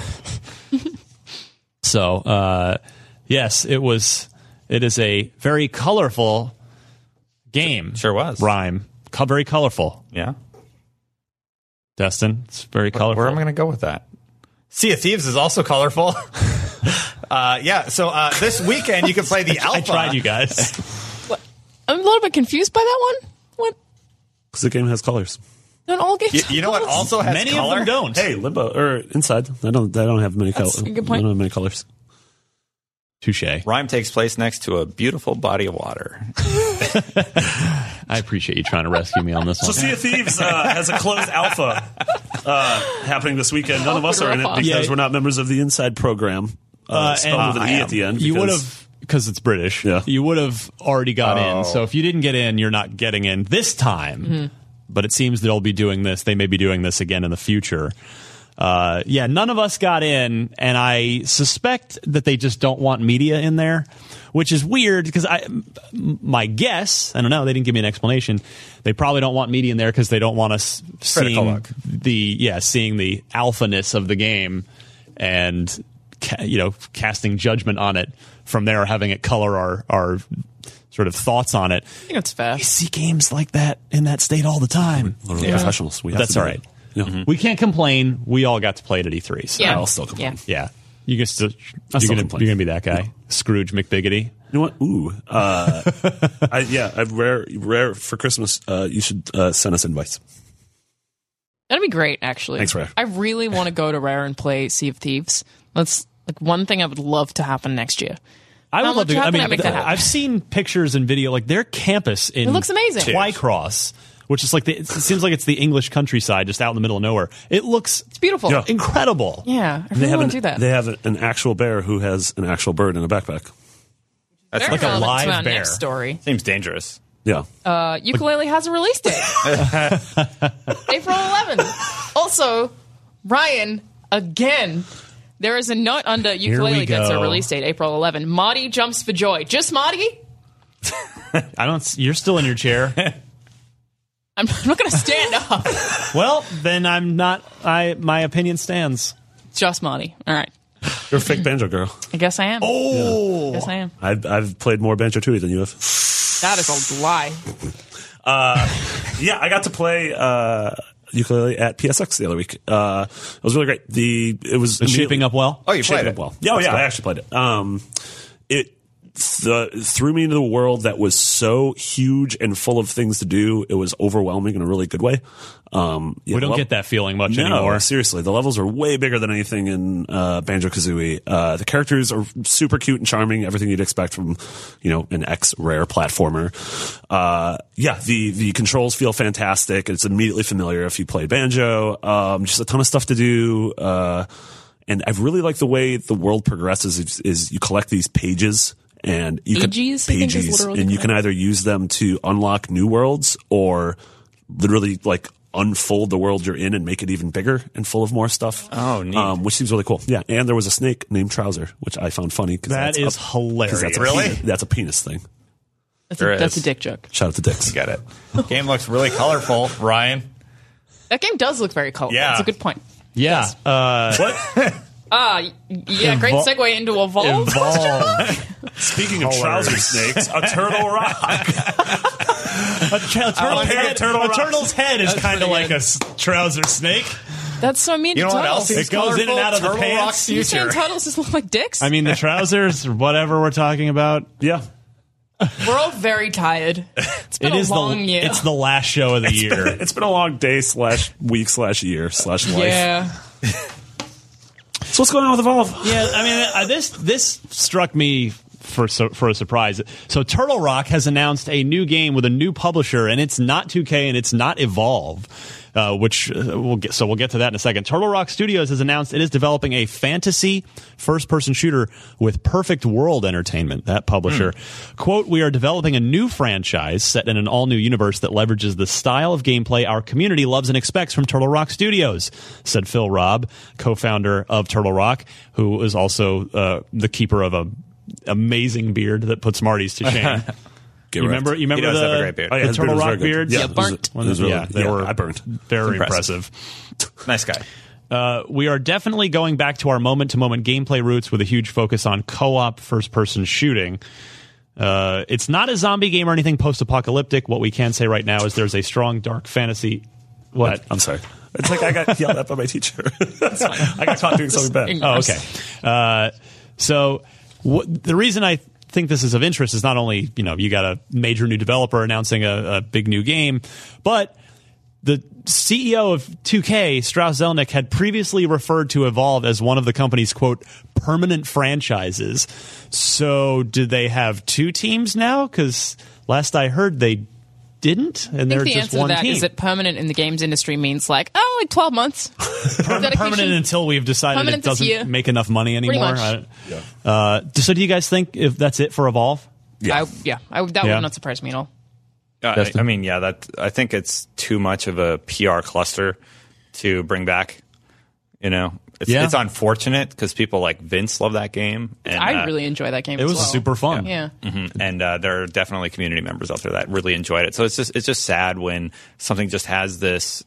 So, uh, yes, it was. It is a very colorful game. Sure was. Rime, Co- very colorful. Yeah. Destin, it's very colorful. Where am I going to go with that? Sea of Thieves is also colorful. uh, yeah. So uh, this weekend you can play the alpha. I tried, you guys. I'm a little bit confused by that one. What? Because the game has colors. Don't all games You, have you know what colors? also has Many color? of them don't. Hey, Limbo or Inside. I don't. I don't have many colors. That's a good I point. don't have many colors. Touche. Rime takes place next to a beautiful body of water. I appreciate you trying to rescue me on this So one. Sea of Thieves uh, has a closed alpha uh, happening this weekend. None of us are in it because Yeah. we're not members of the Inside program. Uh, Uh, spelled and with an I E am. at the end. You would because- have, because it's British, Yeah. you would have already got Oh. in. So if you didn't get in, you're not getting in this time. But it seems they'll be doing this. They may be doing this again in the future. Uh, yeah, none of us got in, and I suspect that they just don't want media in there, which is weird because I, m- my guess, I don't know, they didn't give me an explanation. They probably don't want media in there because they don't want us Critical seeing look. the yeah, seeing the alphaness of the game and ca- you know casting judgment on it from there, having it color our our sort of thoughts on it. I think it's fair. We see games like that in that state all the time. Literally Yeah. professionals. We have That's to all do right. it. Yeah. We can't complain. We all got to play it at E three. So. Yeah. I'll still complain. Yeah. Yeah, you can still. I'll You're still gonna, complain. you're gonna be that guy, Scrooge McBiggity. You know what? Ooh. Uh, I, yeah. I've rare, rare for Christmas. Uh, you should uh, send us invites. That'd be great, actually. Thanks, Rare. I really want to go to Rare and play Sea of Thieves. That's like one thing I would love to happen next year. I would How love much to. I how can mean, I make that happen? I've seen pictures and video. Like their campus in It looks amazing. Twycross, which is like the, it seems like it's the English countryside, just out in the middle of nowhere. It looks It's beautiful. Yeah. incredible. Yeah, I They really have want an, to do that. They have an actual bear who has an actual bird in a backpack. That's Very like a relevant live to our bear. next story. seems dangerous. Yeah. Uh, Ukulele has a release date. April eleventh. Also, Ryan, again, there is a note under we Ukulele gets a go. release date, April eleventh. Marty jumps for joy. Just Marty? I don't. You're still in your chair. I'm not going to stand up. Well, then I'm not. I my opinion stands. Just Marty. All right. You're a fake banjo girl. I guess I am. Oh, I guess I am. I've, I've played more Banjo Tooie than you have. That is a lie. Yeah, I got to play uh, ukulele at P S X the other week. Uh, it was really great. The it was it's shaping up well. Oh, you shaping played up it. well. Yeah, oh, yeah, I actually played it. Um, it th- threw me into the world that was so huge and full of things to do. It was overwhelming in a really good way. Um, yeah, We don't level- get that feeling much no, anymore. seriously, the levels are way bigger than anything in uh, Banjo-Kazooie. Uh, the characters are super cute and charming, everything you'd expect from, you know, an X-Rare platformer. Uh, yeah, the the controls feel fantastic. It's immediately familiar if you play Banjo. Um, just a ton of stuff to do. Uh, and I really like the way the world progresses is, is you collect these pages and you can Pages, I think is pages, literally and you can correct. either use them to unlock new worlds or literally like unfold the world you're in and make it even bigger and full of more stuff. Oh, neat. Um, which seems really cool. Yeah, and there was a snake named Trouser, which I found funny. Cause That that's is a, 'cause hilarious. That's a Really? penis, that's a penis thing. That's, There a, that's a is. dick joke. Shout out to Dix. Get it. Game looks really colorful, Ryan. That game does look very colorful. Yeah. That's a good point. Yeah. Uh, What? Ah, y- yeah, great Evol- segue into Evolve. Evolve. Speaking of trouser snakes, a turtle rock. tur- a, turtle head, turtle a rocks. turtle's head is That's kind of pretty like good. a s- trouser snake. That's so mean You to know what turtles. else? It goes in and out of the Turtle Rock pants. You saying future. turtles just look like dicks? I mean, the trousers, whatever we're talking about. Yeah. We're all very tired. It's been It a is long the year. it's the last show of the year. It's been a long day slash week slash year slash life. yeah. So what's going on with Evolve? Yeah, I mean, uh, this this struck me for so, for a surprise. So Turtle Rock has announced a new game with a new publisher, and it's not two K and it's not Evolve. Uh, which uh, we'll get, so we'll get to that in a second. Turtle Rock Studios has announced it is developing a fantasy first-person shooter with Perfect World Entertainment. That publisher, mm. quote, "We are developing a new franchise set in an all-new universe that leverages the style of gameplay our community loves and expects from Turtle Rock Studios," said Phil Robb, co-founder of Turtle Rock, who is also uh, the keeper of a amazing beard that puts Marty's to shame. Get You wrecked. remember? You remember He does the, have a great beard. Oh, yeah, the his Turtle beard was Rock very good. beards? Yeah, Yeah, it was- burnt. it was really- yeah, they yeah, were I burned. very Impressive. impressive. Nice guy. Uh, we are definitely going back to our moment-to-moment gameplay roots with a huge focus on co-op first-person shooting. Uh, it's not a zombie game or anything post-apocalyptic. What we can say right now is there's a strong dark fantasy. What? I'm sorry. It's like I got yelled at by my teacher. I got caught doing something bad. Oh, okay. Uh, so what, the reason I think this is of interest is not only, you know, you got a major new developer announcing a, a big new game, but the C E O of two K, Strauss Zelnick, had previously referred to Evolve as one of the company's, quote, permanent franchises. So do they have two teams now? Because last I heard they didn't, and I they're think the just answer to one that team. is that permanent in the games industry means like, oh, like twelve months. permanent Dedication. until we've decided Permanent it this year. doesn't make enough money anymore. much. I- Uh, so do you guys think if that's it for Evolve? Yeah. I, yeah, I, that Yeah. would not surprise me at all. Uh, I, I mean, yeah, that I think it's too much of a P R cluster to bring back. You know, it's, Yeah. it's unfortunate because people like Vince love that game. And, I uh, really enjoy that game. It as was well. super fun. Yeah. mhm. And uh, there are definitely community members out there that really enjoyed it. So it's just it's just sad when something just has this.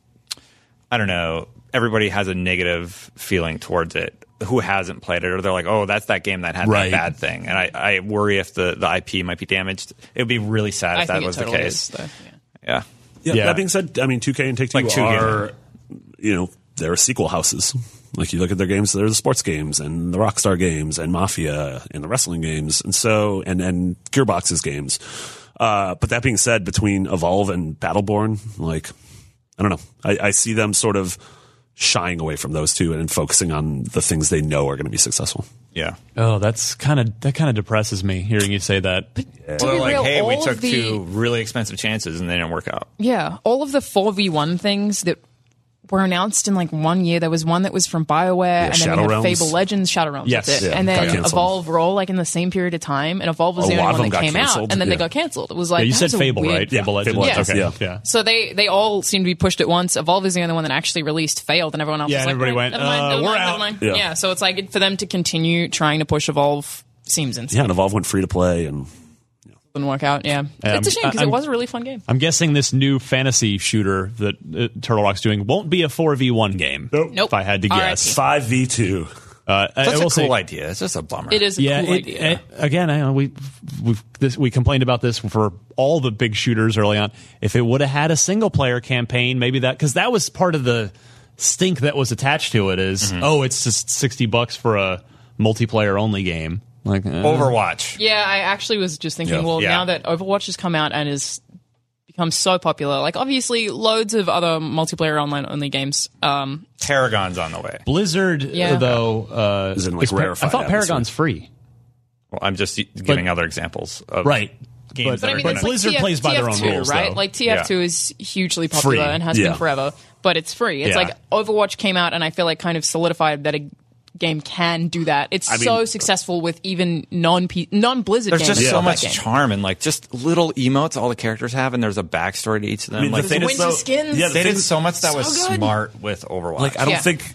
I don't know. Everybody has a negative feeling towards it. Who hasn't played it, or they're like, "Oh, that's that game that had Right. that bad thing," and I, I worry if the, the I P might be damaged. It would be really sad I if that think it was totally the is, case. though. Yeah. Yeah. Yeah, Yeah. That being said, I mean, two K and Take Two Like two are, games. you know, they're sequel houses. Like you look at their games, they're the sports games and the Rockstar games and Mafia and the wrestling games, and so and and Gearbox's games. Uh, but that being said, between Evolve and Battleborn, like I don't know, I, I see them sort of shying away from those two and focusing on the things they know are going to be successful. Yeah. Oh, that's kind of that kind of depresses me hearing you say that. To Well, be they're like, real, hey, we all took of the, two really expensive chances and they didn't work out. Yeah, all of the four v one things that were announced in like one year. There was one that was from BioWare, and then Shadow we had Realms. Fable Legends, Shadow Realms, Yes. that's it. Yeah, and got then canceled. Evolve were all like in the same period of time, and Evolve was A the lot only of one them that got came canceled, out, and then they yeah. got canceled. It was like Yeah, you that said was a Fable, weird- right? Yeah, Fable Legends. Fable Legends, okay. yeah. yeah. So they they all seem to be pushed at once. Evolve is the only one that actually released, failed, and everyone else Yeah, was and like, everybody "Eh, went, never mind, uh, never we're mind, out." never mind." Yeah. Yeah, so it's like for them to continue trying to push Evolve seems insane. Yeah, and Evolve went free to play, and Didn't work out. Yeah, Um, it's a shame because I'm- it was a really fun game. I'm guessing this new fantasy shooter that uh, Turtle Rock's doing won't be a four v one game. Nope. Nope. If I had to R I P. guess. five v two. Uh, I- That's I will a cool say, idea. It's just a bummer. It is a yeah, cool it- idea. it- again, I know we we've this, we complained about this for all the big shooters early on. If it would have had a single player campaign, maybe that because that was part of the stink that was attached to it. Is oh, it's just sixty bucks for a multiplayer only game. Like uh, Overwatch. Yeah, I actually was just thinking, Yeah. well, Yeah. now that Overwatch has come out and has become so popular, like obviously loads of other multiplayer online only games. Um, Paragon's on the way. Blizzard, Yeah. though, uh, Is in, like, is Par- rarefied I thought atmosphere. Paragon's free. Well, I'm just giving other examples of Right. games But- that but I are mean, gonna- it's Blizzard like T F, plays by their own T F two, rules, right? though. Like T F two Yeah. is hugely popular Free. and has Yeah. been forever, but it's free. It's Yeah. like Overwatch came out, and I feel like kind of solidified that a game can do that. It's I mean- so successful with even non non Blizzard There's games. just that so love that much game. charm and like just little emotes all the characters have, and there's a backstory to each of them. I mean, like the thing There's is, winter though, skins. yeah, the they thing did is- so much that so was good. smart with Overwatch. Like I don't Yeah. think,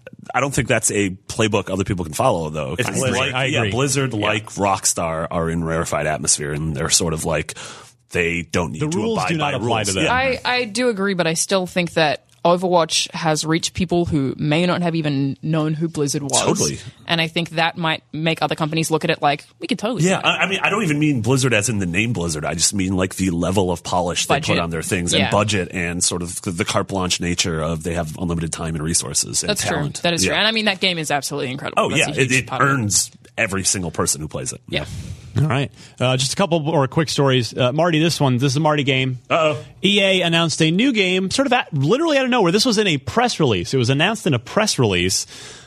I don't think that's a playbook other people can follow though. It's Because, Blizzard. like, I yeah, agree. Blizzard, like Rockstar, are in rarefied atmosphere, and they're sort of like they don't need The to rules abide do not by apply rules. to them. Yeah. I, I do agree, but I still think that Overwatch has reached people who may not have even known who Blizzard was. Totally. And I think that might make other companies look at it like, we could totally Yeah, do that. I, I mean, I don't even mean Blizzard as in the name Blizzard. I just mean like the level of polish they Budget. put on their things Yeah. and budget and sort of the, the carte blanche nature of they have unlimited time and resources and That's talent. true. That is yeah. true. And I mean, that game is absolutely incredible. Oh, That's yeah. a huge It, it part of earns every single person who plays it. Yeah. All right. Uh, just a couple more quick stories. Uh, Marty, this one, this is a Marty game. Uh-oh. E A announced a new game, sort of at, literally out of nowhere. This was in a press release. It was announced in a press release.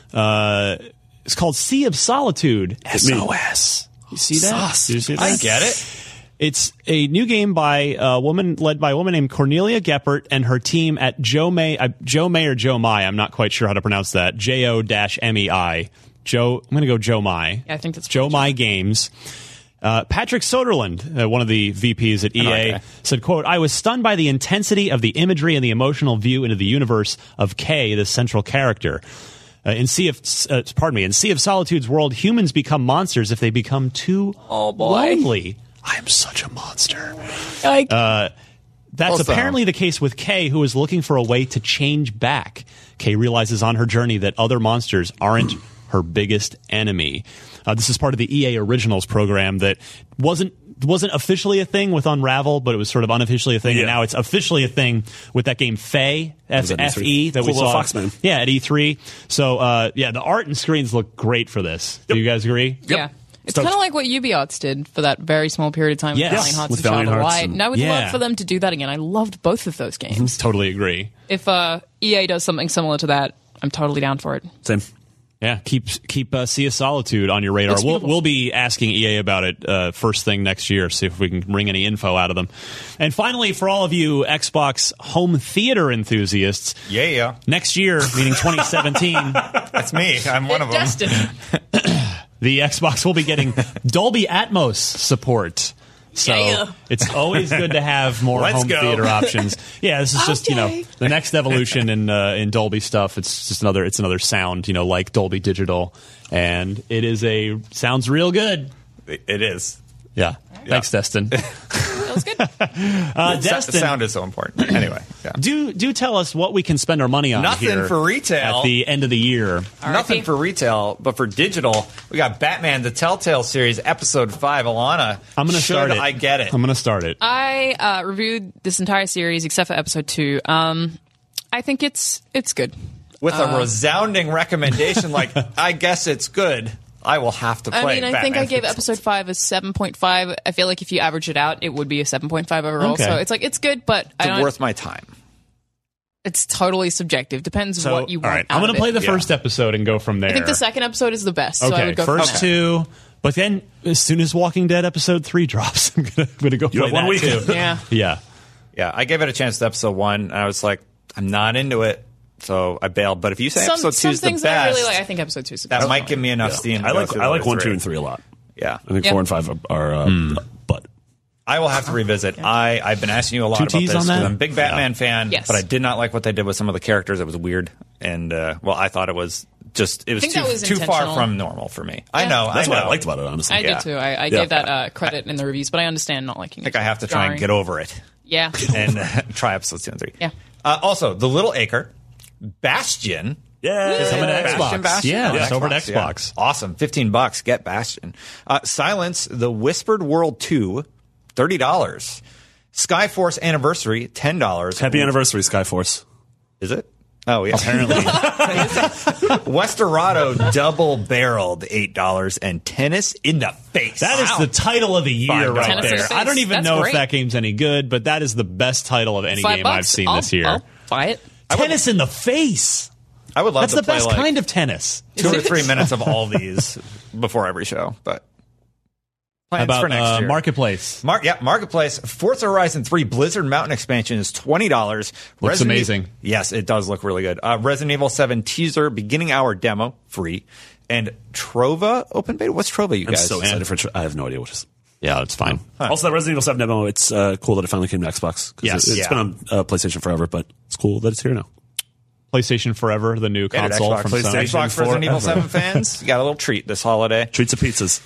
Uh, it's called Sea of Solitude. S O S. You see that? Sauce. Did you see that? I get it. It's a new game by a woman led by a woman named Cornelia Geppert and her team at Joe May, uh, Joe May or Joe Mai. I'm not quite sure how to pronounce that. J O M E I. Joe, I'm going to go Joe Mai. Yeah, I think that's Joe pretty Mai Games. Uh, Patrick Soderlund, uh, one of the V Ps at E A, Okay. said, quote, I was stunned by the intensity of the imagery and the emotional view into the universe of Kay, the central character. Uh, in Sea of, uh, pardon me, in Sea of Solitude's world, humans become monsters if they become too Oh, boy. lonely. I am such a monster. Like, That's Also- apparently the case with Kay, who is looking for a way to change back. Kay realizes on her journey that other monsters aren't her biggest enemy. Uh, this is part of the E A Originals program that wasn't wasn't officially a thing with Unravel, but it was sort of unofficially a thing, Yeah. and now it's officially a thing with that game Fae, Was F that F E three? E, that we Cool little saw. Foxman. Yeah, at E three. So, uh, yeah, the art and screens look great for this. Do you guys agree? yeah. It's Stoked. kind of like what Ubisoft did for that very small period of time Yes. with Valiant Hearts With and Child Valiant of Hearts Light. and- And I would Yeah. love for them to do that again. I loved both of those games. Totally agree. If uh, E A does something similar to that, I'm totally down for it. Same. Yeah, keep keep uh, Sea of Solitude on your radar. Looks We'll, beautiful. we'll be asking E A about it uh, first thing next year, see if we can wring any info out of them. And finally, for all of you Xbox home theater enthusiasts, Yeah, yeah. next year, meaning twenty seventeen, That's me. I'm one of them. Destiny. the Xbox will be getting Dolby Atmos support. So Yeah. it's always good to have more Let's home go. theater options. Yeah, this is just you know Okay. the next evolution in uh, in Dolby stuff. It's just another it's another sound you know like Dolby Digital, and it is a sounds real good. It is. Yeah, thanks, Destin. That was good. Uh, Sa- Destin, sound is so important. Anyway, yeah. do do tell us what we can spend our money on. Nothing here for retail. at the end of the year. Nothing for retail, but for digital, we got Batman: The Telltale Series, Episode Five. Alana, I'm going to should start it. I get it? I'm going to start it. I uh, reviewed this entire series except for episode two. Um, I think it's it's good. With Uh, a resounding recommendation, like I guess it's good. I will have to play. I mean, I think Batman. I gave episode five a seven point five. I feel like if you average it out, it would be a seven point five overall. Okay. So it's like, it's good, but I It's don't, worth my time. it's totally subjective. Depends So, what you all want. right, out I'm going of to play it. the Yeah. first episode and go from there. I think the second episode is the best. So I Okay, would go first for that. two, but then as soon as Walking Dead episode three drops, I'm going to go You play have one that week. too. Yeah. Yeah. Yeah, I gave it a chance to episode one, and I was like, I'm not into it, so I bailed. But if you say Some, episode two some is the things that I best, really like. I think episode two is the that best. might give me enough steam. To I go like through I the like other one, three. two, and three a lot. Yeah, I think Yeah. four and five are, are uh, Hmm. but I will have to revisit. I I've been asking you a lot Two about T's this on because that? I'm a big Batman fan, Yes. but I did not like what they did with some of the characters. It was weird, and uh, well, I thought it was just it was think too that was too far intentional. from normal for me. I Yeah. know. that's I what know. I liked about it. Honestly, I Yeah. did too. I, I Yeah. gave that uh, credit in the reviews, but I understand not liking it. I think I have to try and Jarring. get over it Yeah. and uh, try episodes two and three. Yeah. Uh, also, The Little Acre, Bastion. yeah, Coming to Bastion, Xbox. Bastion? Yeah, Oh, it's over at yeah. Xbox. Awesome. fifteen bucks. Get Bastion. Uh, Silence, The Whispered World two, thirty dollars. Skyforce Anniversary, ten dollars. Happy anniversary, Skyforce. Is it? Oh, yeah. Apparently. Westerado Double Barreled, eight dollars. And Tennis in the Face. That is Wow. the title of the year Five right Tennis in there. the I don't Face. even That's know great. if that game's any good, but that is the best title of any Five game bucks. I've seen I'll, this year. I'll buy it. Tennis in the face. I would love That's to the play best like kind of tennis. two or three minutes of all these before every show, but plans How for about next uh, year. Marketplace? Mar- yeah, Marketplace. Forza Horizon three Blizzard Mountain expansion is twenty dollars. Looks amazing. Yes, it does look really good. Uh, Resident Evil seven teaser beginning hour demo free, and Trova open beta. What's Trova, you I'm guys? so excited for. Tr- I have no idea what it is. Yeah, that's fine. Also, that Resident Evil seven demo. It's uh, cool that it finally came to Xbox. 'cause Yes. it, has Yeah. been on uh, PlayStation forever, but it's cool that it's here now. PlayStation Forever, the new Get it, console Xbox, from PlayStation. Sony. Xbox Resident Evil seven fans, you got a little treat this holiday. Treats of pizzas.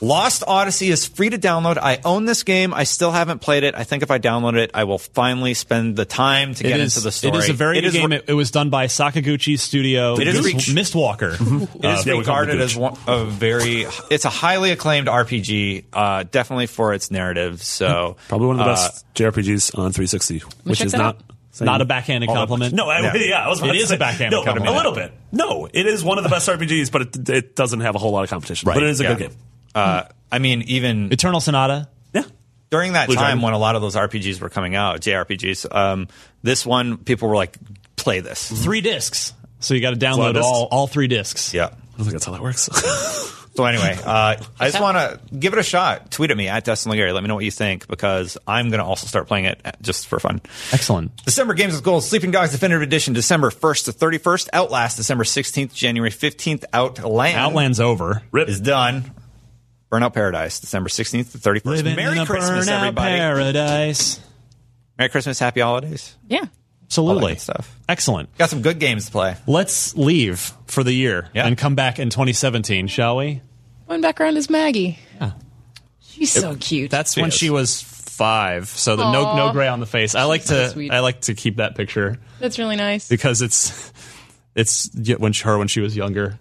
Lost Odyssey is free to download. I own this game. I still haven't played it. I think if I download it, I will finally spend the time to It get is, into the story. It is a very it good is game. re- It, it was done by Sakaguchi Studio. It is Mist- re- Mistwalker. It is yeah, we call it regarded the as one, a very. It's a highly acclaimed R P G, uh, definitely for its narrative. So Probably one of the uh, best J R P Gs on three sixty, which check is that not out. saying Not a backhanded all that compliment. much. No, I, Yeah. yeah. I was about It to is say, a backhanded no, compliment. A little bit. No, it is one of the best R P Gs, but it, it doesn't have a whole lot of competition. Right. But it is a yeah. good game. Uh, I mean, even Eternal Sonata. Yeah. during that Blue time Dragon. when a lot of those R P Gs were coming out, J R P Gs, um, this one people were like, "Play this." Three discs. So you got to lot download of discs? all, all three discs. Yeah. I don't think that's how that works. So anyway, uh, I just want to give it a shot. Tweet at me at Destin Legary. Let me know what you think because I'm going to also start playing it just for fun. Excellent. December Games with Gold, Sleeping Dogs Definitive Edition, December first to thirty-first. Outlast, December sixteenth, January fifteenth. Outland Outland's over. Rip. is done. Burnout Paradise, December sixteenth to thirty-first. Living Merry in a Christmas, burnout everybody. paradise. Merry Christmas, happy holidays. Yeah. All that Absolutely. good stuff. Excellent. Got some good games to play. Let's leave for the year Yeah. and come back in twenty seventeen, shall we? One background is Maggie. She's so cute. That's She when is. she was five. So the no Aw. no gray on the face. I like so to sweet. I like to keep that picture That's really nice. because it's it's y- when she- her when she was younger.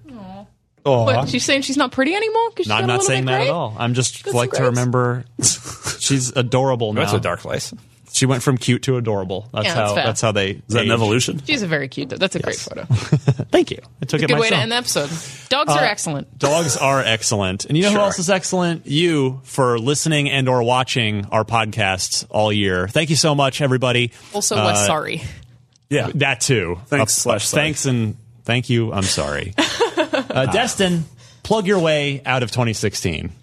But she's saying she's not pretty anymore? 'Cause she's No, I'm got a not little saying bit that gray? at all. I'm just Got like some to grays. remember she's adorable now. That's a dark place. She went from cute to adorable. That's Yeah, that's how fair. that's how they Is that an evolution? She's a very cute. That's a great photo. Thank you. I took it Good way to myself. end the episode. Dogs are excellent. Dogs are excellent. And you know who Sure. else is excellent? You for listening and or watching our podcasts all year. Thank you so much, everybody. Also, Uh, Wes, sorry. Yeah. That too. Thanks Uh, slash sorry. Thanks and thank you. I'm sorry. uh, Destin, plug your way out of twenty sixteen.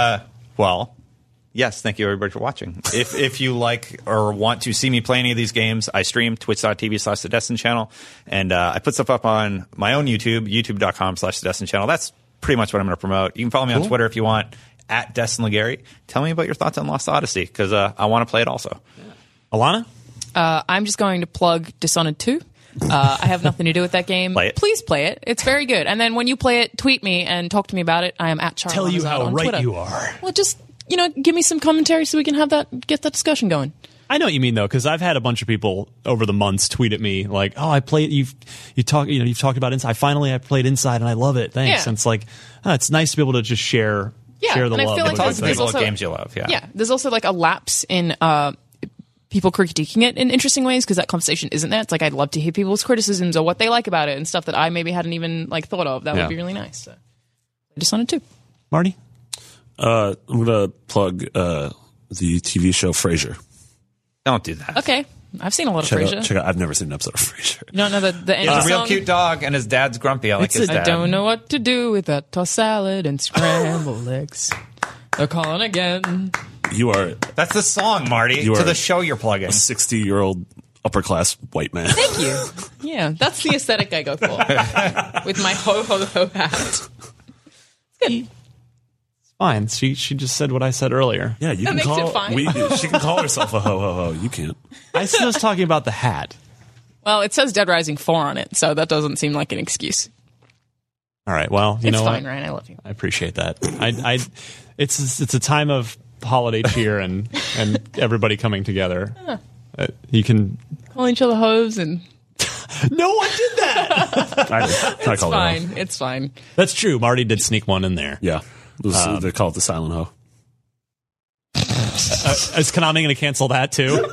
Well, yes, thank you everybody for watching. If if you like or want to see me play any of these games, I stream twitch.tv slash the Destin channel. And uh, I put stuff up on my own YouTube, youtube.com slash the Destin channel. That's pretty much what I'm going to promote. You can follow me on Twitter if you want, at Destin Legary. Tell me about your thoughts on Lost Odyssey, because uh, I want to play it also. Alana? Uh, I'm just going to plug Dishonored two. Uh, I have nothing to do with that game. Play it. Please play it. It's very good. And then when you play it, tweet me and talk to me about it. I am at Charlie Tell you Lazard how on right Twitter. you are. Well, just, you know, give me some commentary so we can have that, get that discussion going. I know what you mean though, because I've had a bunch of people over the months tweet at me like, "Oh, I played. You've you talk. You know, you've talked about Inside. Finally, I played Inside, and I love it. Thanks." Yeah. And it's like, oh, it's nice to be able to just share, Yeah, share the and I love. feel of like a Talk good to there's thing. people also- about games you love. Yeah. Yeah, there's also like a lapse in uh, people critiquing it in interesting ways because that conversation isn't there. It's like I'd love to hear people's criticisms or what they like about it and stuff that I maybe hadn't even like thought of. That Yeah. would be really nice. So. Dishonored two. Marty. Uh, I'm going to plug uh, the T V show Frasier. Don't do that. Okay, I've seen a lot of Check Frasier. out, check out. I've never seen an episode of Frasier. You don't know the the end He's of a the real song? cute dog, and his dad's grumpy. I like It's his a- dad. I don't know what to do with that tossed salad and scrambled eggs. They're calling again. You are That's the song, Marty, You to are- the show you're plugging. a sixty year old upper class white man. Thank you. Yeah, that's the aesthetic I go for with my ho ho ho hat. Fine. She she just said what I said earlier. Yeah, you That can makes it call. fine. We, she can call herself a ho ho ho. You can't. I still was talking about the hat. Well, it says Dead Rising four on it, so that doesn't seem like an excuse. All right. Well, you It's know fine, what? Ryan. I love you. I appreciate that. I, I, it's it's a time of holiday cheer and and everybody coming together. Uh, you can. Calling each other hoes and No one did that. I, I it's call it fine. ho. It's fine. That's true. Marty did sneak one in there. Yeah, it was, Um, they call it the silent ho. Uh, is Konami going to cancel that too?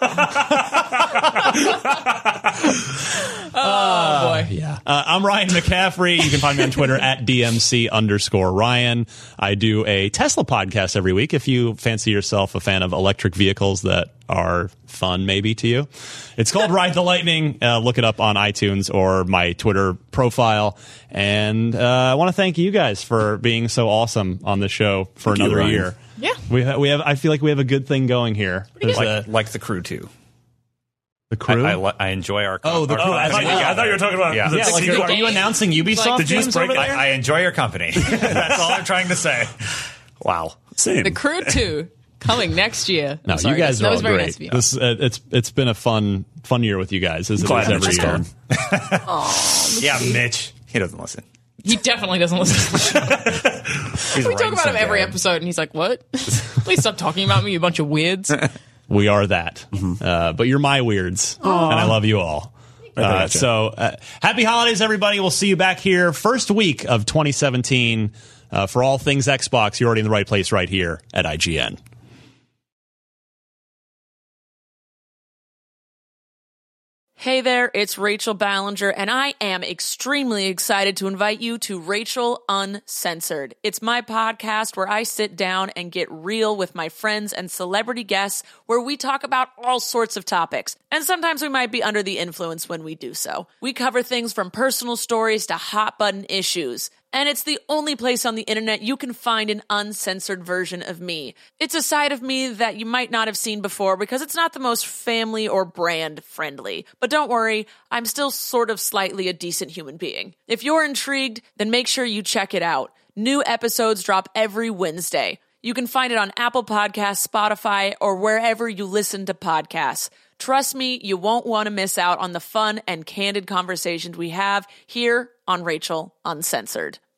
Oh boy. Yeah. Uh, I'm Ryan McCaffrey. You can find me on Twitter at D M C underscore Ryan. I do a Tesla podcast every week. If you fancy yourself a fan of electric vehicles that are fun, maybe to you, it's called Ride the Lightning. Uh, look it up on iTunes or my Twitter profile. And uh, I want to thank you guys for being so awesome on the show for Thank you, another Ryan. year. Yeah. We ha- we have. I feel like we have a good thing going here. There's like, a- like the crew, too. the I, crew. I, li- I enjoy our Oh, the our- crew. our I thought- company I together. thought you were talking about Yeah. the yeah, like, Like, are, are you announcing Ubisoft Did you games just over break there? I, I enjoy your company. That's all I'm trying to say. Wow. Same. The Crew two coming next year. No, I'm sorry, you guys that are was all very great. nice of you. This, uh, it's it's been a fun fun year with you guys as it Glad is Mitch every is year. gone. Yeah, Mitch. He doesn't listen. He definitely doesn't listen to the show. We talk about him every episode, and he's like, what? Please stop talking about me, you bunch of weirds. We are that. Mm-hmm. Uh, but you're my weirds, Aww. And I love you all. Uh, so uh, happy holidays, everybody. We'll see you back here first week of twenty seventeen. Uh, for all things Xbox, you're already in the right place right here at I G N. Hey there, it's Rachel Ballinger, and I am extremely excited to invite you to Rachel Uncensored. It's my podcast where I sit down and get real with my friends and celebrity guests, where we talk about all sorts of topics. And sometimes we might be under the influence when we do so. We cover things from personal stories to hot button issues. And it's the only place on the internet you can find an uncensored version of me. It's a side of me that you might not have seen before because it's not the most family or brand friendly. But don't worry, I'm still sort of slightly a decent human being. If you're intrigued, then make sure you check it out. New episodes drop every Wednesday. You can find it on Apple Podcasts, Spotify, or wherever you listen to podcasts. Trust me, you won't want to miss out on the fun and candid conversations we have here on Rachel Uncensored.